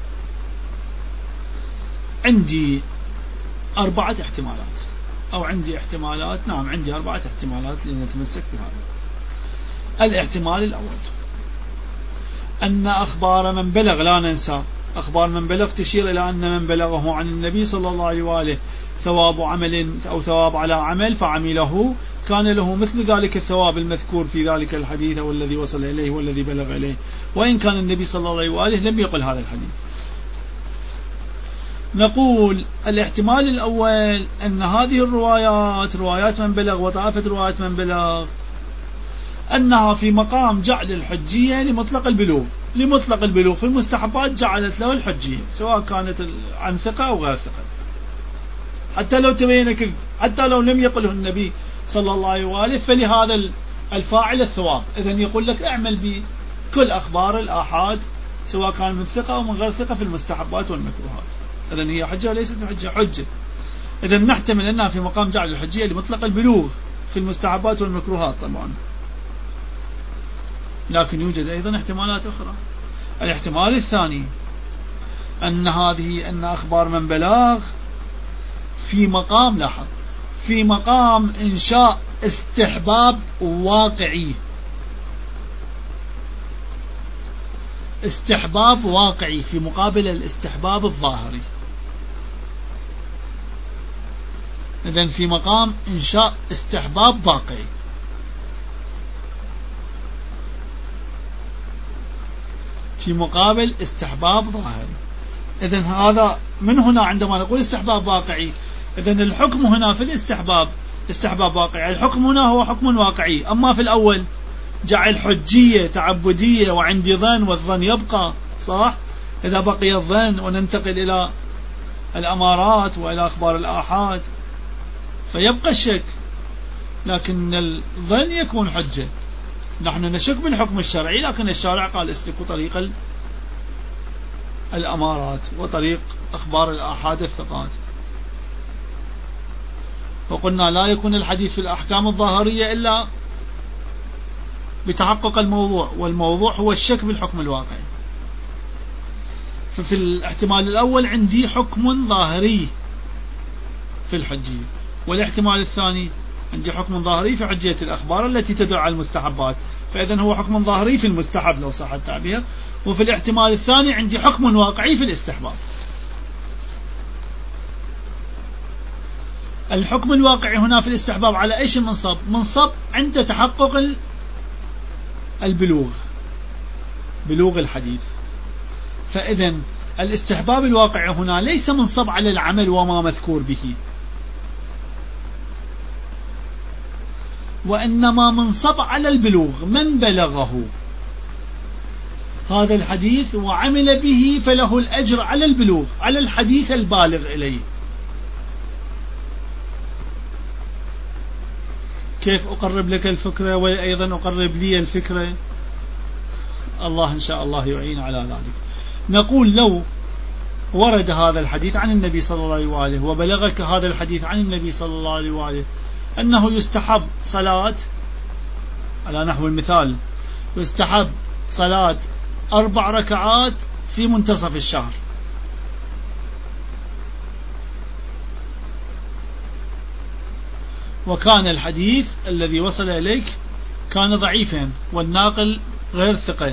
عندي 4 احتمالات، أو عندي احتمالات، نعم عندي 4 احتمالات لنتمسك بهذا. الاحتمال الأول أن أخبار من بلغ، لا ننسى أخبار من بلغ تشير إلى أن من بلغه عن النبي صلى الله عليه وآله ثواب عمل أو ثواب على عمل فعمله كان له مثل ذلك الثواب المذكور في ذلك الحديث أو الذي وصل إليه والذي بلغ إليه، وإن كان النبي صلى الله عليه وآله لم يقل هذا الحديث. نقول الاحتمال الأول أن هذه الروايات، روايات من بلغ وطائفة روايات من بلغ، أنها في مقام جعل الحجية لمطلق البلوغ، لمطلق البلوغ في المستحبات جعلت له الحجية سواء كانت عن ثقة أو غير ثقة، حتى لو تبين كذب، حتى لو لم يقله النبي صلى الله عليه وآله فلهذا الفاعل الثواب. إذن يقول لك اعمل بكل أخبار الآحاد سواء كان من ثقة أو من غير ثقة في المستحبات والمكروهات. إذن هي حجة وليست حجة. إذن نحتمل أنها في مقام جعل الحجية لمطلق البلوغ في المستحبات والمكروهات طبعا. لكن يوجد أيضا احتمالات أخرى. الاحتمال الثاني أن أخبار من بلاغ في مقام، لاحظ، في مقام إنشاء استحباب واقعي، استحباب واقعي في مقابل الاستحباب الظاهري. إذن في مقام إنشاء استحباب واقعي. في مقابل استحباب ظاهري. إذن هذا من هنا عندما نقول استحباب واقعي، إذن الحكم هنا في الاستحباب استحباب واقعي، الحكم هنا هو حكم واقعي. أما في الأول جعل حجية تعبدية وعندي ظن والظن يبقى، صح؟ إذا بقي الظن وننتقل إلى الأمارات وإلى أخبار الآحاد فيبقى الشك، لكن الظن يكون حجة. نحن نشك بالحكم الشرعي، لكن الشارع قال اسلكوا طريق الأمارات وطريق أخبار الآحاد الثقات. وقلنا لا يكون الحديث في الأحكام الظاهرية إلا بتحقق الموضوع، والموضوع هو الشك بالحكم الواقعي. ففي الاحتمال الأول عندي حكم ظاهري في الحجية، والاحتمال الثاني عندي حكم ظاهري في حجية الأخبار التي تدل على المستحبات، فإذن هو حكم ظاهري في المستحب لو صح التعبير. وفي الاحتمال الثاني عندي حكم واقعي في الاستحباب. الحكم الواقعي هنا في الاستحباب على ايش منصب؟ منصب عند تحقق البلوغ، بلوغ الحديث. فإذن الاستحباب الواقعي هنا ليس منصب على العمل وما مذكور به، وإنما منصب على البلوغ. من بلغه هذا الحديث وعمل به فله الأجر على البلوغ، على الحديث البالغ إليه. كيف أقرب لك الفكرة وأيضا أقرب لي الفكرة؟ الله إن شاء الله يعين على ذلك. نقول لو ورد هذا الحديث عن النبي صلى الله عليه وآله وبلغك هذا الحديث عن النبي صلى الله عليه وآله أنه يستحب صلاة، على نحو المثال يستحب صلاة 4 ركعات في منتصف الشهر، وكان الحديث الذي وصل إليك كان ضعيفا والناقل غير ثقة،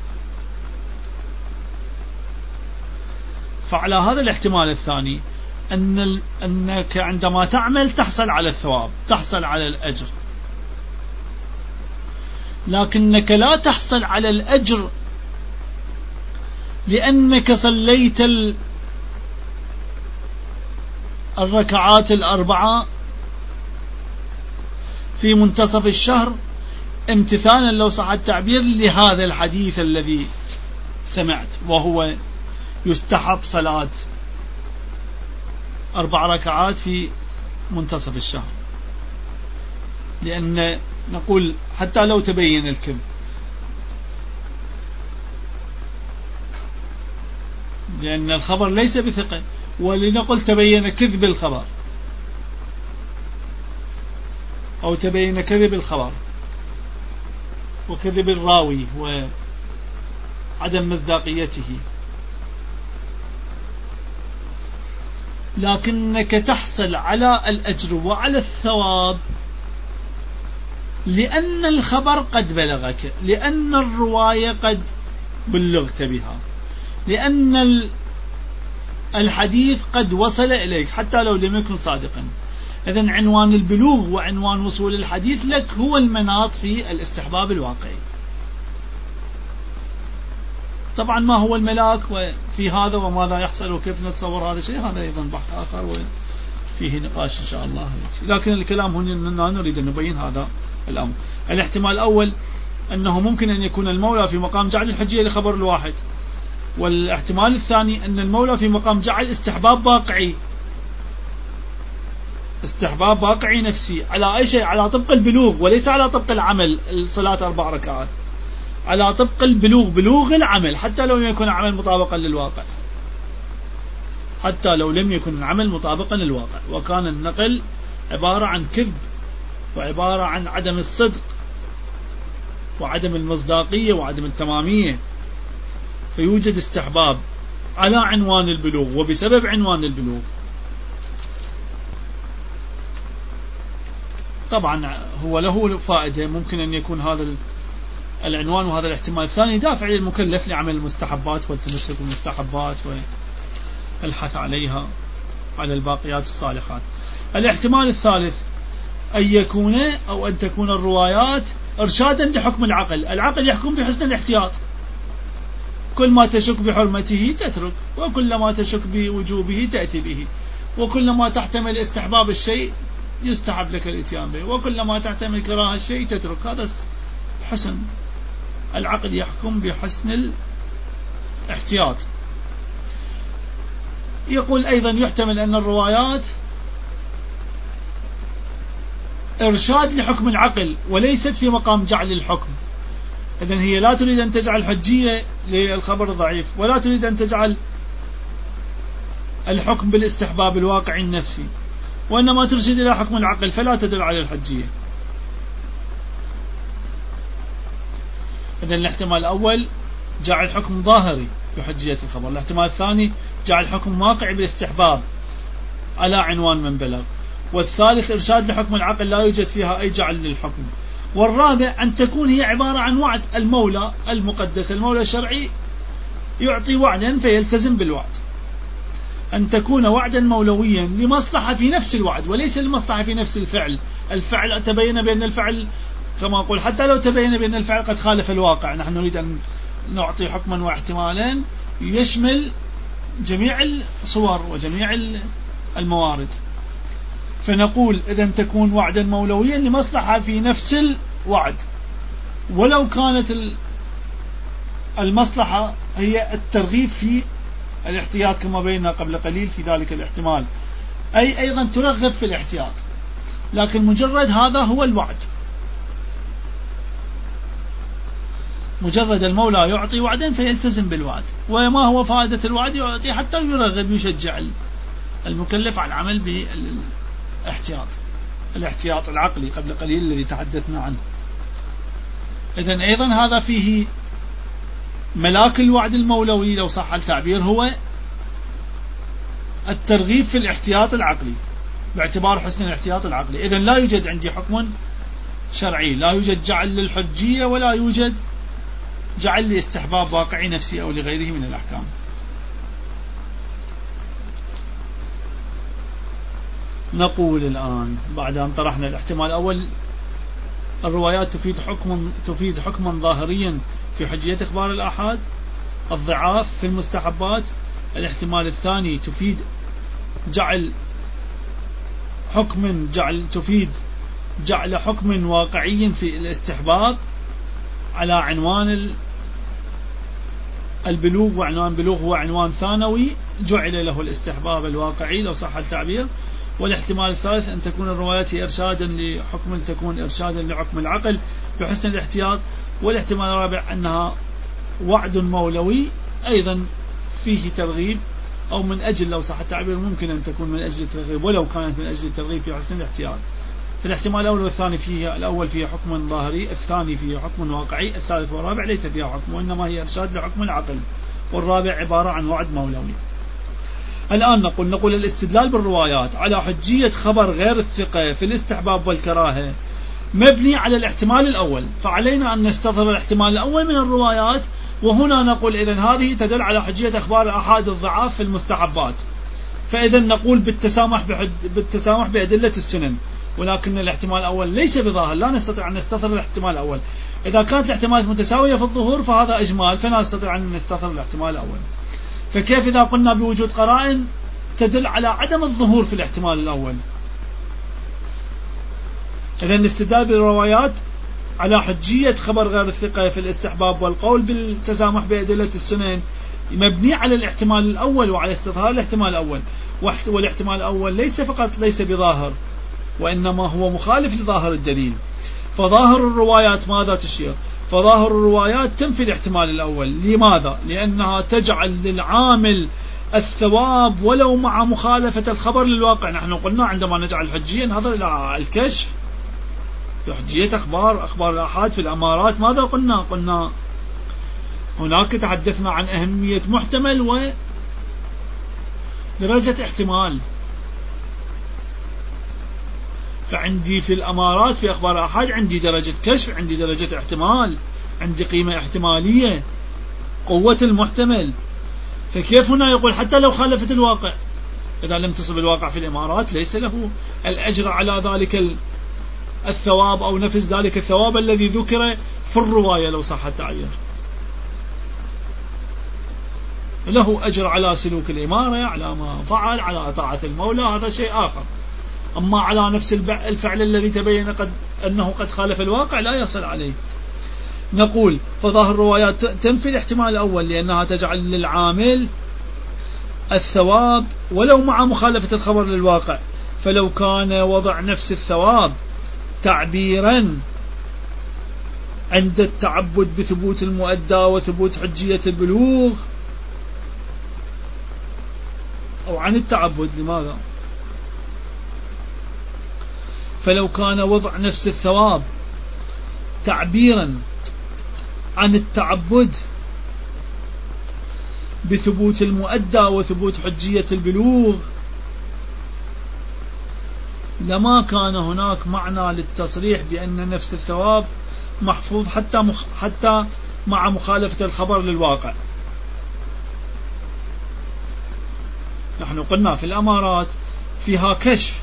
فعلى هذا الاحتمال الثاني أنك عندما تعمل تحصل على الثواب، تحصل على الأجر، لكنك لا تحصل على الأجر لأنك صليت الركعات 4 في منتصف الشهر امتثالا لو صح التعبير لهذا الحديث الذي سمعت، وهو يستحب صلاة 4 ركعات في منتصف الشهر. لأن نقول حتى لو تبين الكذب، لأن الخبر ليس بثقة، ولنقل تبين كذب الخبر، أو تبين كذب الخبر وكذب الراوي وعدم مصداقيته، لكنك تحصل على الأجر وعلى الثواب لأن الخبر قد بلغك، لأن الرواية قد بلغت بها، لأن الحديث قد وصل إليك حتى لو لم يكن صادقا. إذن عنوان البلوغ وعنوان وصول الحديث لك هو المناط في الاستحباب الواقعي. طبعا ما هو الملاك وفي هذا وماذا يحصل وكيف نتصور هذا الشيء، هذا أيضا بحث آخر وفيه نقاش إن شاء الله. لكن الكلام هنا نريد أن نبين هذا الأمر. الاحتمال الأول أنه ممكن أن يكون المولى في مقام جعل الحجية لخبر الواحد، والاحتمال الثاني أن المولى في مقام جعل استحباب واقعي، استحباب واقعي نفسي على أي شيء، على طبق البلوغ وليس على طبق العمل. الصلاة 4 ركعات على طبق البلوغ، بلوغ العمل حتى لو لم يكن العمل مطابقا للواقع، حتى لو لم يكن العمل مطابقا للواقع، وكان النقل عبارة عن كذب وعبارة عن عدم الصدق وعدم المصداقية وعدم التمامية، فيوجد استحباب على عنوان البلوغ وبسبب عنوان البلوغ. طبعا هو له فائدة، ممكن أن يكون هذا العنوان وهذا الاحتمال الثاني دافع للمكلف لعمل المستحبات والتمسك بالمستحبات والحث عليها على الباقيات الصالحات. الاحتمال الثالث أن يكون أو أن تكون الروايات إرشادا لحكم العقل. العقل يحكم بحسن الاحتياط، كل ما تشك بحرمته تترك، وكل ما تشك بوجوبه تأتي به، وكل ما تحتمل استحباب الشيء يستحب لك الاتيان به، وكل ما تحتمل كراهة الشيء تترك. هذا حسن العقل يحكم بحسن الاحتياط. يقول أيضا يحتمل أن الروايات إرشاد لحكم العقل وليست في مقام جعل الحكم. إذن هي لا تريد أن تجعل حجية للخبر الضعيف، ولا تريد أن تجعل الحكم بالاستحباب الواقعي النفسي، وإنما ترشد إلى حكم العقل فلا تدل على الحجية. إذن الاحتمال الأول جعل حكم ظاهري بحجية الخبر، الاحتمال الثاني جعل حكم واقعي بالاستحباب على عنوان من بلغ، والثالث إرشاد لحكم العقل لا يوجد فيها أي جعل للحكم، والرابع أن تكون هي عبارة عن وعد المولى المقدس، المولى الشرعي يعطي وعدا فيلتزم بالوعد، أن تكون وعدا مولويا لمصلحة في نفس الوعد وليس لمصلحة في نفس الفعل. الفعل تبين بأن الفعل كما أقول حتى لو تبين بأن الفعل قد خالف الواقع، نحن نريد أن نعطي حكما واحتمالا يشمل جميع الصور وجميع الموارد، فنقول إذن تكون وعدا مولويا لمصلحة في نفس الوعد، ولو كانت المصلحة هي الترغيب في الاحتياط كما بينا قبل قليل في ذلك الاحتمال، أي أيضا ترغب في الاحتياط، لكن مجرد هذا هو الوعد، مجرد المولى يعطي وعدا فيلتزم بالوعد. وما هو فائدة الوعد؟ يعطي حتى يرغب يشجع المكلف على العمل بالاحتياط، الاحتياط العقلي قبل قليل الذي تحدثنا عنه. إذن أيضا هذا فيه ملاك الوعد المولوي لو صح التعبير، هو الترغيب في الاحتياط العقلي باعتبار حسن الاحتياط العقلي. إذن لا يوجد عندي حكم شرعي، لا يوجد جعل للحجية ولا يوجد جعل لاستحباب واقعي نفسي أو لغيره من الأحكام. نقول الآن بعد أن طرحنا الاحتمال الأول الروايات تفيد حكما ظاهريا في حجية إخبار الآحاد، الضعاف في المستحبات. الاحتمال الثاني تفيد تفيد جعل حكم واقعي في الاستحباب على عنوان البلوغ، وعنوان بلوغ هو عنوان ثانوي جعل له الاستحباب الواقعي لو صح التعبير. والاحتمال الثالث أن تكون الروايات إرشادا لحكم، تكون إرشادا لحكم العقل بحسن الاحتياط. والاحتمال الرابع أنها وعد مولوي أيضا فيه ترغيب، أو من أجل لو صح التعبير ممكن أن تكون من أجل الترغيب، ولو كانت من أجل الترغيب في حسن الاحتياط. فالاحتمال الأول والثاني فيه، الأول فيه حكم ظاهري، الثاني فيه حكم واقعي، الثالث والرابع ليس فيها حكم، وإنما هي إرشاد لحكم العقل، والرابع عبارة عن وعد مولوي. الآن نقول الاستدلال بالروايات على حجية خبر غير الثقة في الاستحباب والكراهة مبني على الاحتمال الأول، فعلينا أن نستظهر الاحتمال الأول من الروايات، وهنا نقول إذن هذه تدل على حجية أخبار الآحاد الضعاف في المستحبات، فإذا نقول بالتسامح بأدلة السنن، ولكن الاحتمال الأول ليس بظاهر، لا نستطيع أن نستظهر الاحتمال الأول. إذا كانت الاحتمالات متساوية في الظهور فهذا إجمال، فلا نستطيع أن نستظهر الاحتمال الأول. فكيف إذا قلنا بوجود قرائن تدل على عدم الظهور في الاحتمال الأول؟ إذن الاستدلال بالروايات على حجية خبر غير الثقة في الاستحباب والقول بالتسامح بأدلة السنن مبني على الاحتمال الأول وعلى استظهار الاحتمال الأول، والاحتمال الأول ليس فقط ليس بظاهر، وإنما هو مخالف لظاهر الدليل. فظاهر الروايات ماذا تشير؟ فظاهر الروايات تنفي الاحتمال الأول. لماذا؟ لأنها تجعل للعامل الثواب ولو مع مخالفة الخبر للواقع. نحن قلنا عندما نجعل الحجية ننظر إلى الكشف، حجية أخبار الآحاد في الأمارات. ماذا قلنا هناك تحدثنا عن أهمية محتمل ودرجة احتمال. فعندي في الأمارات في أخبار الآحاد عندي درجة كشف، عندي درجة احتمال، عندي قيمة احتمالية، قوة المحتمل. فكيف هنا يقول حتى لو خالفت الواقع؟ إذا لم تصب الواقع في الإمارات ليس له الأجر على ذلك الثواب أو نفس ذلك الثواب الذي ذكر في الرواية لو صح التعبير. له أجر على سلوك الإمارة، على ما فعل، على طاعة المولى، هذا شيء آخر. أما على نفس الفعل الذي تبين أنه قد خالف الواقع لا يصل عليه. نقول فظاهر الروايات تنفي الاحتمال الأول لأنها تجعل للعامل الثواب ولو مع مخالفة الخبر للواقع. فلو كان وضع نفس الثواب تعبيرا عند التعبد بثبوت المؤدى وثبوت حجية البلوغ، أو عن التعبد، لماذا؟ فلو كان وضع نفس الثواب تعبيرا عن التعبد بثبوت المؤدى وثبوت حجية البلوغ لما كان هناك معنى للتصريح بأن نفس الثواب محفوظ حتى مع مخالفة الخبر للواقع. نحن قلنا في الأمارات فيها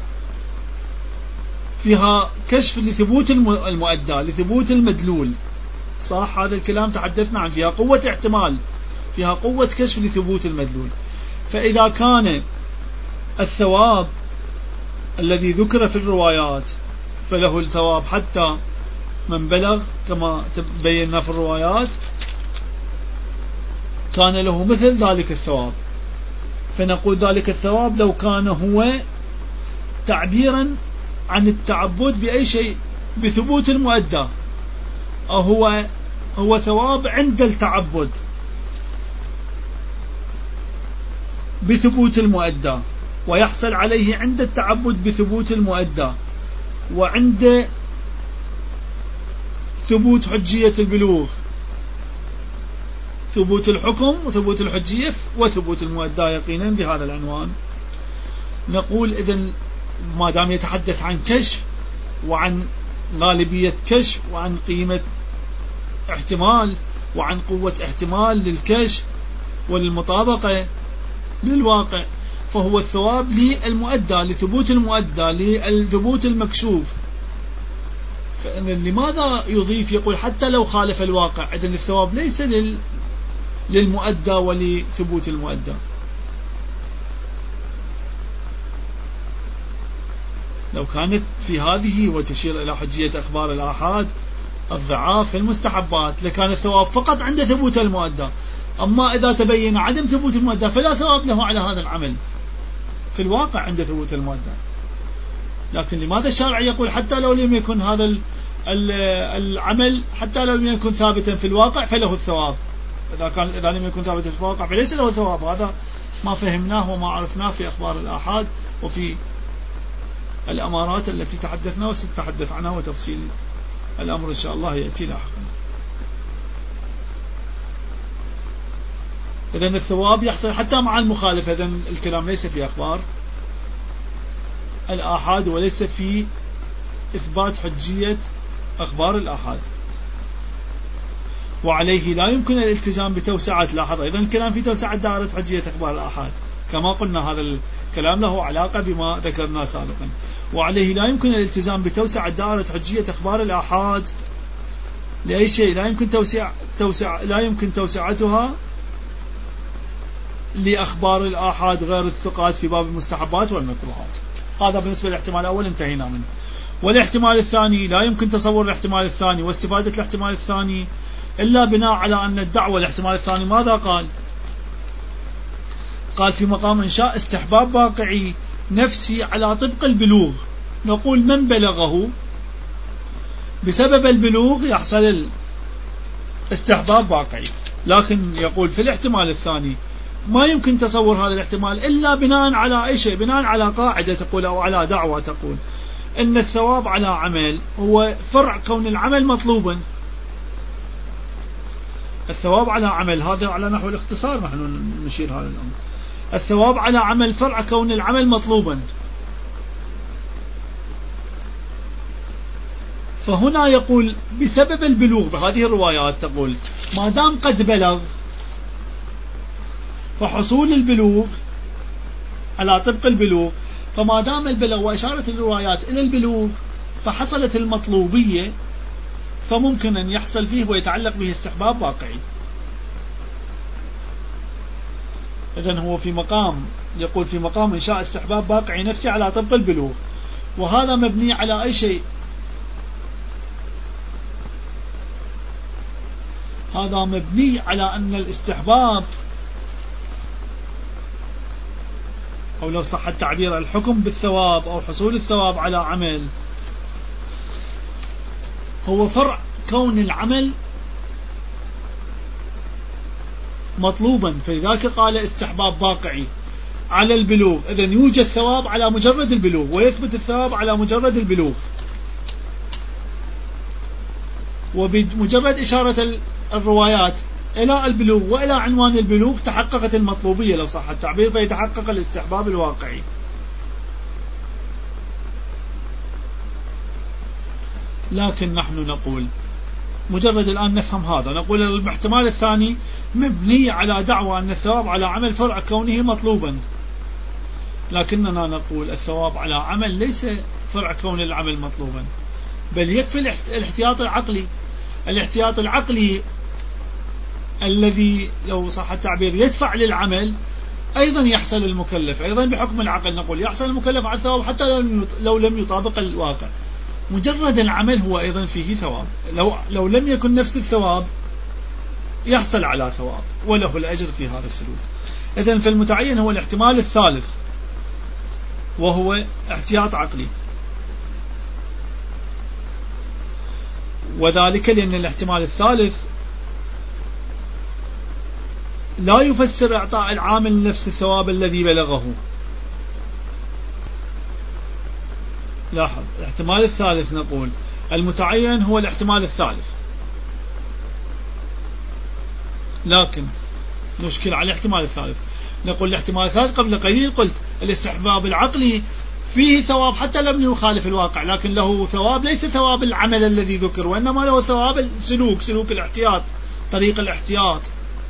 كشف لثبوت المؤدى، لثبوت المدلول، صح هذا الكلام تحدثنا عن فيها قوة احتمال، فيها قوة كشف لثبوت المدلول. فإذا كان الثواب الذي ذكر في الروايات فله الثواب حتى من بلغ كما بينا في الروايات، كان له مثل ذلك الثواب. فنقول ذلك الثواب لو كان هو تعبيرا عن التعبد بأي شيء بثبوت المؤدى، أو هو ثواب عند التعبد بثبوت المؤدى، ويحصل عليه عند التعبد بثبوت المؤدى، وعند ثبوت حجية البلوغ ثبوت الحكم وثبوت الحجية وثبوت المؤدى يقينا بهذا العنوان. نقول إذن ما دام يتحدث عن كشف وعن غالبية كشف وعن قيمة احتمال وعن قوة احتمال للكشف والمطابقة للواقع، فهو الثواب للمؤدى، لثبوت المؤدى، لثبوت المكشوف. لماذا يضيف يقول حتى لو خالف الواقع؟ إذن الثواب ليس للمؤدى ولثبوت المؤدى. لو كانت في هذه وتشير إلى حجية أخبار الآحاد الضعاف في المستحبات لكان الثواب فقط عند ثبوت المؤدى. أما إذا تبين عدم ثبوت المؤدى فلا ثواب له على هذا العمل في الواقع عند ثبوت المؤدى. لكن لماذا الشارع يقول حتى لو لم يكن هذا العمل، حتى لو لم يكن ثابتا في الواقع فله الثواب؟ إذا لم يكن ثابتا في الواقع فليس له ثواب. هذا ما فهمناه وما عرفناه في أخبار الآحاد وفي الأمارات التي تحدثنا وستتحدث عنها، وتفصيل الأمر إن شاء الله يأتي لاحقا. إذن الثواب يحصل حتى مع المخالفة. إذن الكلام ليس في أخبار الآحاد وليس في إثبات حجية أخبار الآحاد، وعليه لا يمكن الالتزام بتوسعة. لاحظ أيضا الكلام في توسعة دائرة حجية أخبار الآحاد، كما قلنا هذا الكلام له علاقة بما ذكرنا سابقا. وعليه لا يمكن الالتزام بتوسعة دائرة حجية أخبار الآحاد لأي شيء لا يمكن توسعتها لأخبار الآحاد غير الثقات في باب المستحبات والمكروهات. هذا بالنسبة للاحتمال الأول انتهينا منه. والاحتمال الثاني لا يمكن تصور الاحتمال الثاني واستفادة الاحتمال الثاني إلا بناء على أن الدعوة الاحتمال الثاني ماذا قال في مقام إنشاء استحباب واقعي نفسي على طبق البلوغ. نقول من بلغه بسبب البلوغ يحصل الاستحباب واقعي، لكن يقول في الاحتمال الثاني ما يمكن تصور هذا الاحتمال إلا بناء على أي شيء، بناء على قاعدة تقول أو على دعوة تقول إن الثواب على عمل هو فرع كون العمل مطلوبا. الثواب على عمل هذا على نحو الاختصار نحن نشير هذا الأمر. الثواب على عمل فرع كون العمل مطلوبا. فهنا يقول بسبب البلوغ، بهذه الروايات تقول ما دام قد بلغ فحصول البلوغ على طبق البلوغ، فما دام البلغ وإشارة الروايات إلى البلوغ فحصلت المطلوبية، فممكن أن يحصل فيه ويتعلق به استحباب واقعي. إذن هو يقول في مقام إنشاء استحباب واقعي نفسي على طبق البلوغ، وهذا مبني على أي شيء؟ هذا مبني على أن الاستحباب، أو لو صح التعبير الحكم بالثواب أو حصول الثواب على عمل، هو فرع كون العمل مطلوبا، فلذلك قال استحباب واقعي على البلوغ. إذن يوجد ثواب على مجرد البلوغ، ويثبت الثواب على مجرد البلوغ، وبمجرد إشارة الروايات إلى البلوغ وإلى عنوان البلوغ تحققت المطلوبية لو صح التعبير، فيتحقق الاستحباب الواقعي. لكن نحن نقول مجرد الآن نفهم هذا، نقول الاحتمال الثاني مبني على دعوة أن الثواب على عمل فرع كونه مطلوبا، لكننا نقول الثواب على عمل ليس فرع كون العمل مطلوبا، بل يكفي الاحتياط العقلي. الاحتياط العقلي الذي لو صح التعبير يدفع للعمل أيضا يحصل المكلف، أيضا بحكم العقل نقول يحصل المكلف على الثواب حتى لو لم يطابق الواقع. مجرد العمل هو أيضا فيه ثواب، لو لم يكن نفس الثواب يحصل على ثواب وله الأجر في هذا السلوك. إذن فالمتعين هو الاحتمال الثالث، وهو احتياط عقلي، وذلك لأن الاحتمال الثالث لا يفسر إعطاء العامل نفس الثواب الذي بلغه. لاحظ الاحتمال الثالث نقول المتعين هو الاحتمال الثالث، لكن نشكل على الاحتمال الثالث. نقول الاحتمال الثالث قبل قليل قلت الاستحباب العقلي فيه ثواب حتى لم يخالف الواقع، لكن له ثواب ليس ثواب العمل الذي ذكر، وإنما له ثواب السلوك، سلوك الاحتياط، طريق الاحتياط،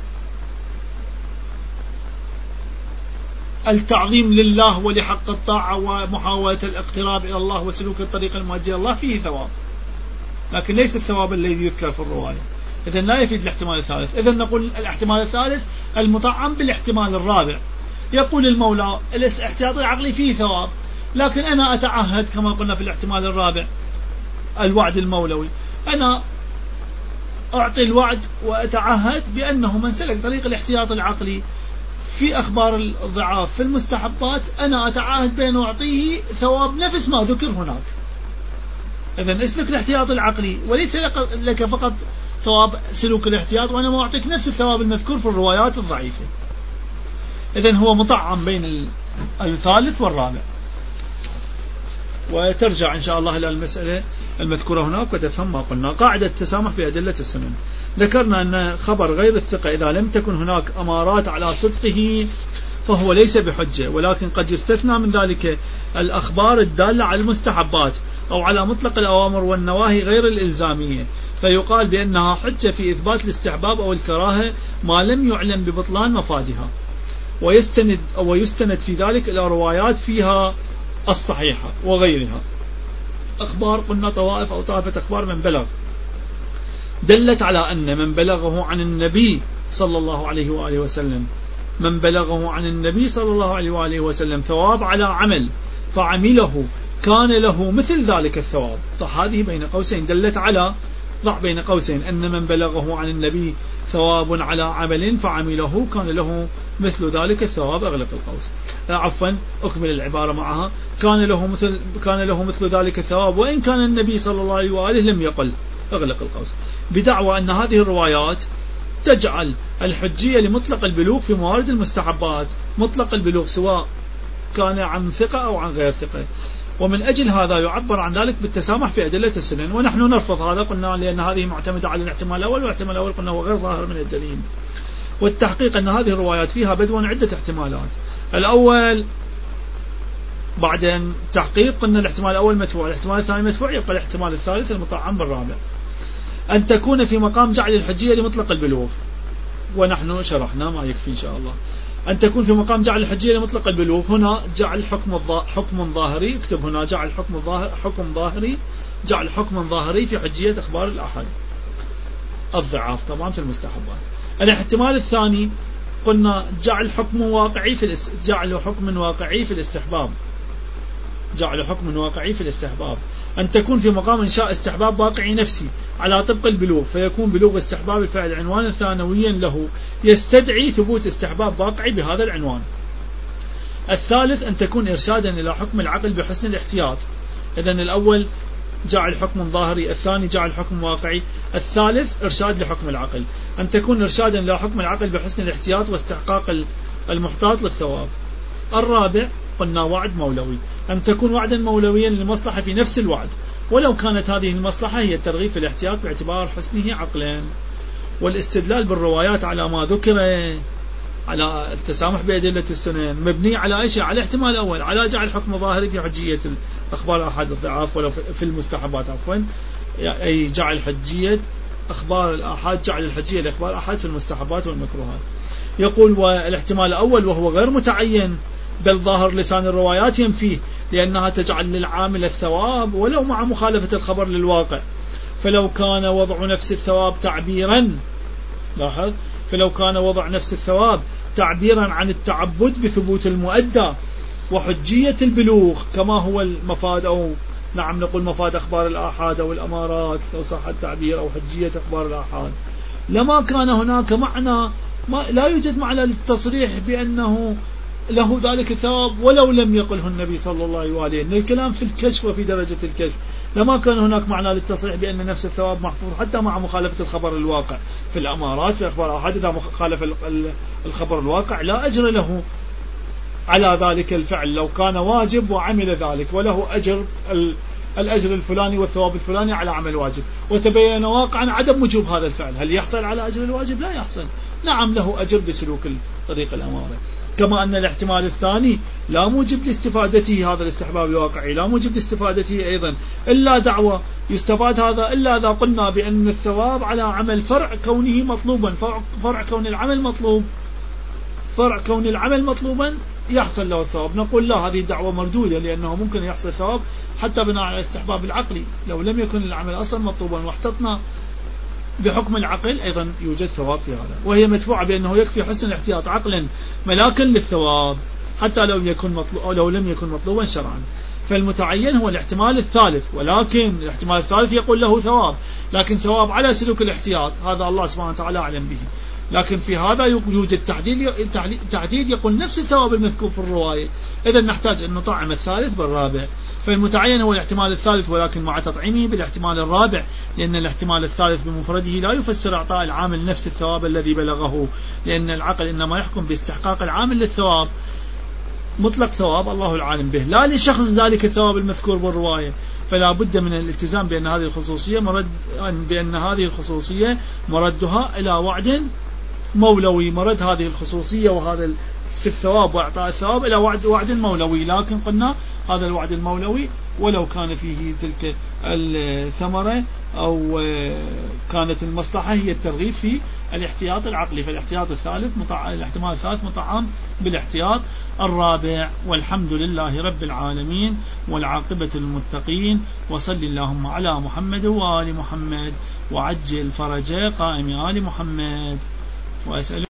التعظيم لله ولحق الطاعة ومحاولة الاقتراب إلى الله وسلوك الطريق المؤدي إلى الله فيه ثواب، لكن ليس الثواب الذي يذكر في الرواية. إذن لا يفيد الاحتمال الثالث. إذن نقول الاحتمال الثالث المطعم بالاحتمال الرابع. يقول المولى الاحتياط العقلي فيه ثواب، لكن أنا أتعهد كما قلنا في الاحتمال الرابع الوعد المولوي، أنا أعطي الوعد وأتعهد بأنه من سلك طريق الاحتياط العقلي في أخبار الضعاف في المستحبات أنا أتعهد بأن أعطيه ثواب نفس ما ذكر هناك. إذن اسلك الاحتياط العقلي وليس لك فقط ثواب سلوك الاحتياط، وأنا ما أعطيك نفس الثواب المذكور في الروايات الضعيفة. إذن هو مطعم بين الثالث والرابع. وترجع إن شاء الله إلى المسألة المذكورة هناك وتفهم ما قلنا. قاعدة التسامح بأدلة السنن، ذكرنا أن خبر غير الثقة إذا لم تكن هناك أمارات على صدقه فهو ليس بحجة، ولكن قد يستثنى من ذلك الأخبار الدالة على المستحبات أو على مطلق الأوامر والنواهي غير الإلزامية، فيقال بأنها حجة في إثبات الاستحباب أو الكراهة ما لم يعلم ببطلان مفادها، ويستند في ذلك إلى روايات فيها الصحيحة وغيرها. أخبار قلنا طوائف أو طائفة أخبار من بلغ دلت على أن من بلغه عن النبي صلى الله عليه وآله وسلم ثواب على عمل فعمله كان له مثل ذلك الثواب. فهذه بين قوسين دلت على ضع بين قوسين أن من بلغه عن النبي ثواب على عمل فعمله كان له مثل ذلك الثواب. أغلق القوس، عفوا أكمل العبارة معها، كان له مثل ذلك الثواب وإن كان النبي صلى الله عليه وآله لم يقل. أغلق القوس، بدعوى أن هذه الروايات تجعل الحجية لمطلق البلوغ في موارد المستحبات، مطلق البلوغ سواء كان عن ثقة أو عن غير ثقة، ومن أجل هذا يعبر عن ذلك بالتسامح في أدلة السنن، ونحن نرفض هذا. قلنا لأن هذه معتمدة على الاحتمال الأول، والاحتمال الأول قلنا هو غير ظاهر من الدليل. والتحقيق أن هذه الروايات فيها بدوا عدة احتمالات. الأول بعد تحقيق قلنا الاحتمال الأول مدفوع، الاحتمال الثاني مدفوع، يبقى الاحتمال الثالث المطعم بالرابع. أن تكون في مقام جعل الحجية لمطلق البلوغ، ونحن شرحنا ما يكفي إن شاء الله. أن تكون في مقام جعل الحجية لمطلق البلوغ، هنا جعل حكم ظاهري، اكتب هنا جعل حكم ظاهري في حجية أخبار الأحد الضعاف طبعا في المستحبات. الاحتمال الثاني قلنا جعل حكم واقعي في الاستحباب، أن تكون في مقام إنشاء استحباب واقعي نفسي على طبق البلوغ، فيكون بلوغ استحباب الفعل عنوانا ثانويا له يستدعي ثبوت استحباب واقعي بهذا العنوان. الثالث أن تكون إرشادا إلى حكم العقل بحسن الاحتياط. إذن الأول جعل حكم ظاهري، الثاني جعل حكم واقعي، الثالث إرشاد لحكم العقل. أن تكون إرشادا إلى حكم العقل بحسن الاحتياط واستحقاق المحتاط للثواب. الرابع قلنا وعد مولوي، أن تكون وعدا مولويا للمصلحة في نفس الوعد، ولو كانت هذه المصلحة هي الترغيب في الاحتياط باعتبار حسنه عقلا. والاستدلال بالروايات على ما ذكر على التسامح بأدلة السنن مبني على أي شيء؟ على الاحتمال الأول، على جعل حكم ظاهري في حجية أخبار أحد الضعاف ولو في المستحبات أي جعل حجية أخبار الآحاد، جعل الحجية لأخبار أحد في المستحبات والمكروهات. يقول والاحتمال الأول وهو غير متعين بل ظاهر لسان الروايات ينفيه، لأنها تجعل للعامل الثواب ولو مع مخالفة الخبر للواقع، فلو كان وضع نفس الثواب تعبيرا عن التعبد بثبوت المؤدى وحجية البلوغ كما هو المفاد، أو نعم نقول مفاد أخبار الآحاد أو الأمارات لو صح التعبير، أو حجية أخبار الآحاد، لما كان هناك معنى لا يوجد معنى للتصريح بأنه له ذلك الثواب ولو لم يقله النبي صلى الله عليه وآله. الكلام في الكشف وفي درجة الكشف، لما كان هناك معنى للتصريح بأن نفس الثواب محفوظ حتى مع مخالفة الخبر الواقع. في الأمارات في أخبار الآحاد إذا خالف الخبر الواقع لا أجر له على ذلك الفعل، لو كان واجب وعمل ذلك وله الأجر الفلاني والثواب الفلاني على عمل واجب، وتبين واقعا عدم وجوب هذا الفعل، هل يحصل على أجر الواجب؟ لا يحصل. نعم له أجر بسلوك طريق الأمارة. كما أن الاحتمال الثاني لا موجب لاستفادته هذا الاستحباب الواقعي، لا موجب لاستفادته أيضا إلا دعوة يستفاد هذا إلا إذا قلنا بأن الثواب على عمل فرع كونه مطلوبا، فرع كون العمل مطلوبا يحصل له الثواب. نقول لا، هذه الدعوة مردودة، لأنه ممكن يحصل ثواب حتى بناء على الاستحباب العقلي لو لم يكن العمل أصلا مطلوبا، واحتطنا بحكم العقل أيضا يوجد ثواب في هذا. وهي مدفوعة بأنه يكفي حسن الاحتياط عقلا ملاكا للثواب حتى لو لم يكن مطلوبا شرعا. فالمتعين هو الاحتمال الثالث، ولكن الاحتمال الثالث يقول له ثواب، لكن ثواب على سلوك الاحتياط هذا الله سبحانه وتعالى أعلم به. لكن في هذا يوجد تحديد يقول نفس الثواب المذكور في الرواية، إذا نحتاج أن نطعم الثالث بالرابع. فالمتعين هو الاحتمال الثالث، ولكن مع تطعيمه بالاحتمال الرابع، لأن الاحتمال الثالث بمفرده لا يفسر إعطاء العامل نفس الثواب الذي بلغه، لأن العقل إنما يحكم باستحقاق العامل للثواب، مطلق ثواب الله العالم به، لا لشخص ذلك الثواب المذكور بالرواية. فلا بد من الالتزام بأن هذه الخصوصية مردها إلى وعد مولوي، مرد هذه الخصوصية وهذا في الثواب وإعطاء الثواب إلى وعد مولوي. لكن قلنا هذا الوعد المولوي ولو كان فيه تلك الثمرة أو كانت المصلحة هي الترغيب في الاحتياط العقلي، فالاحتياط الثالث الاحتمال الثالث مطعم بالاحتياط الرابع. والحمد لله رب العالمين والعاقبة للمتقين، وصل اللهم على محمد وآل محمد وعجل فرج قائم آل محمد. وأسأل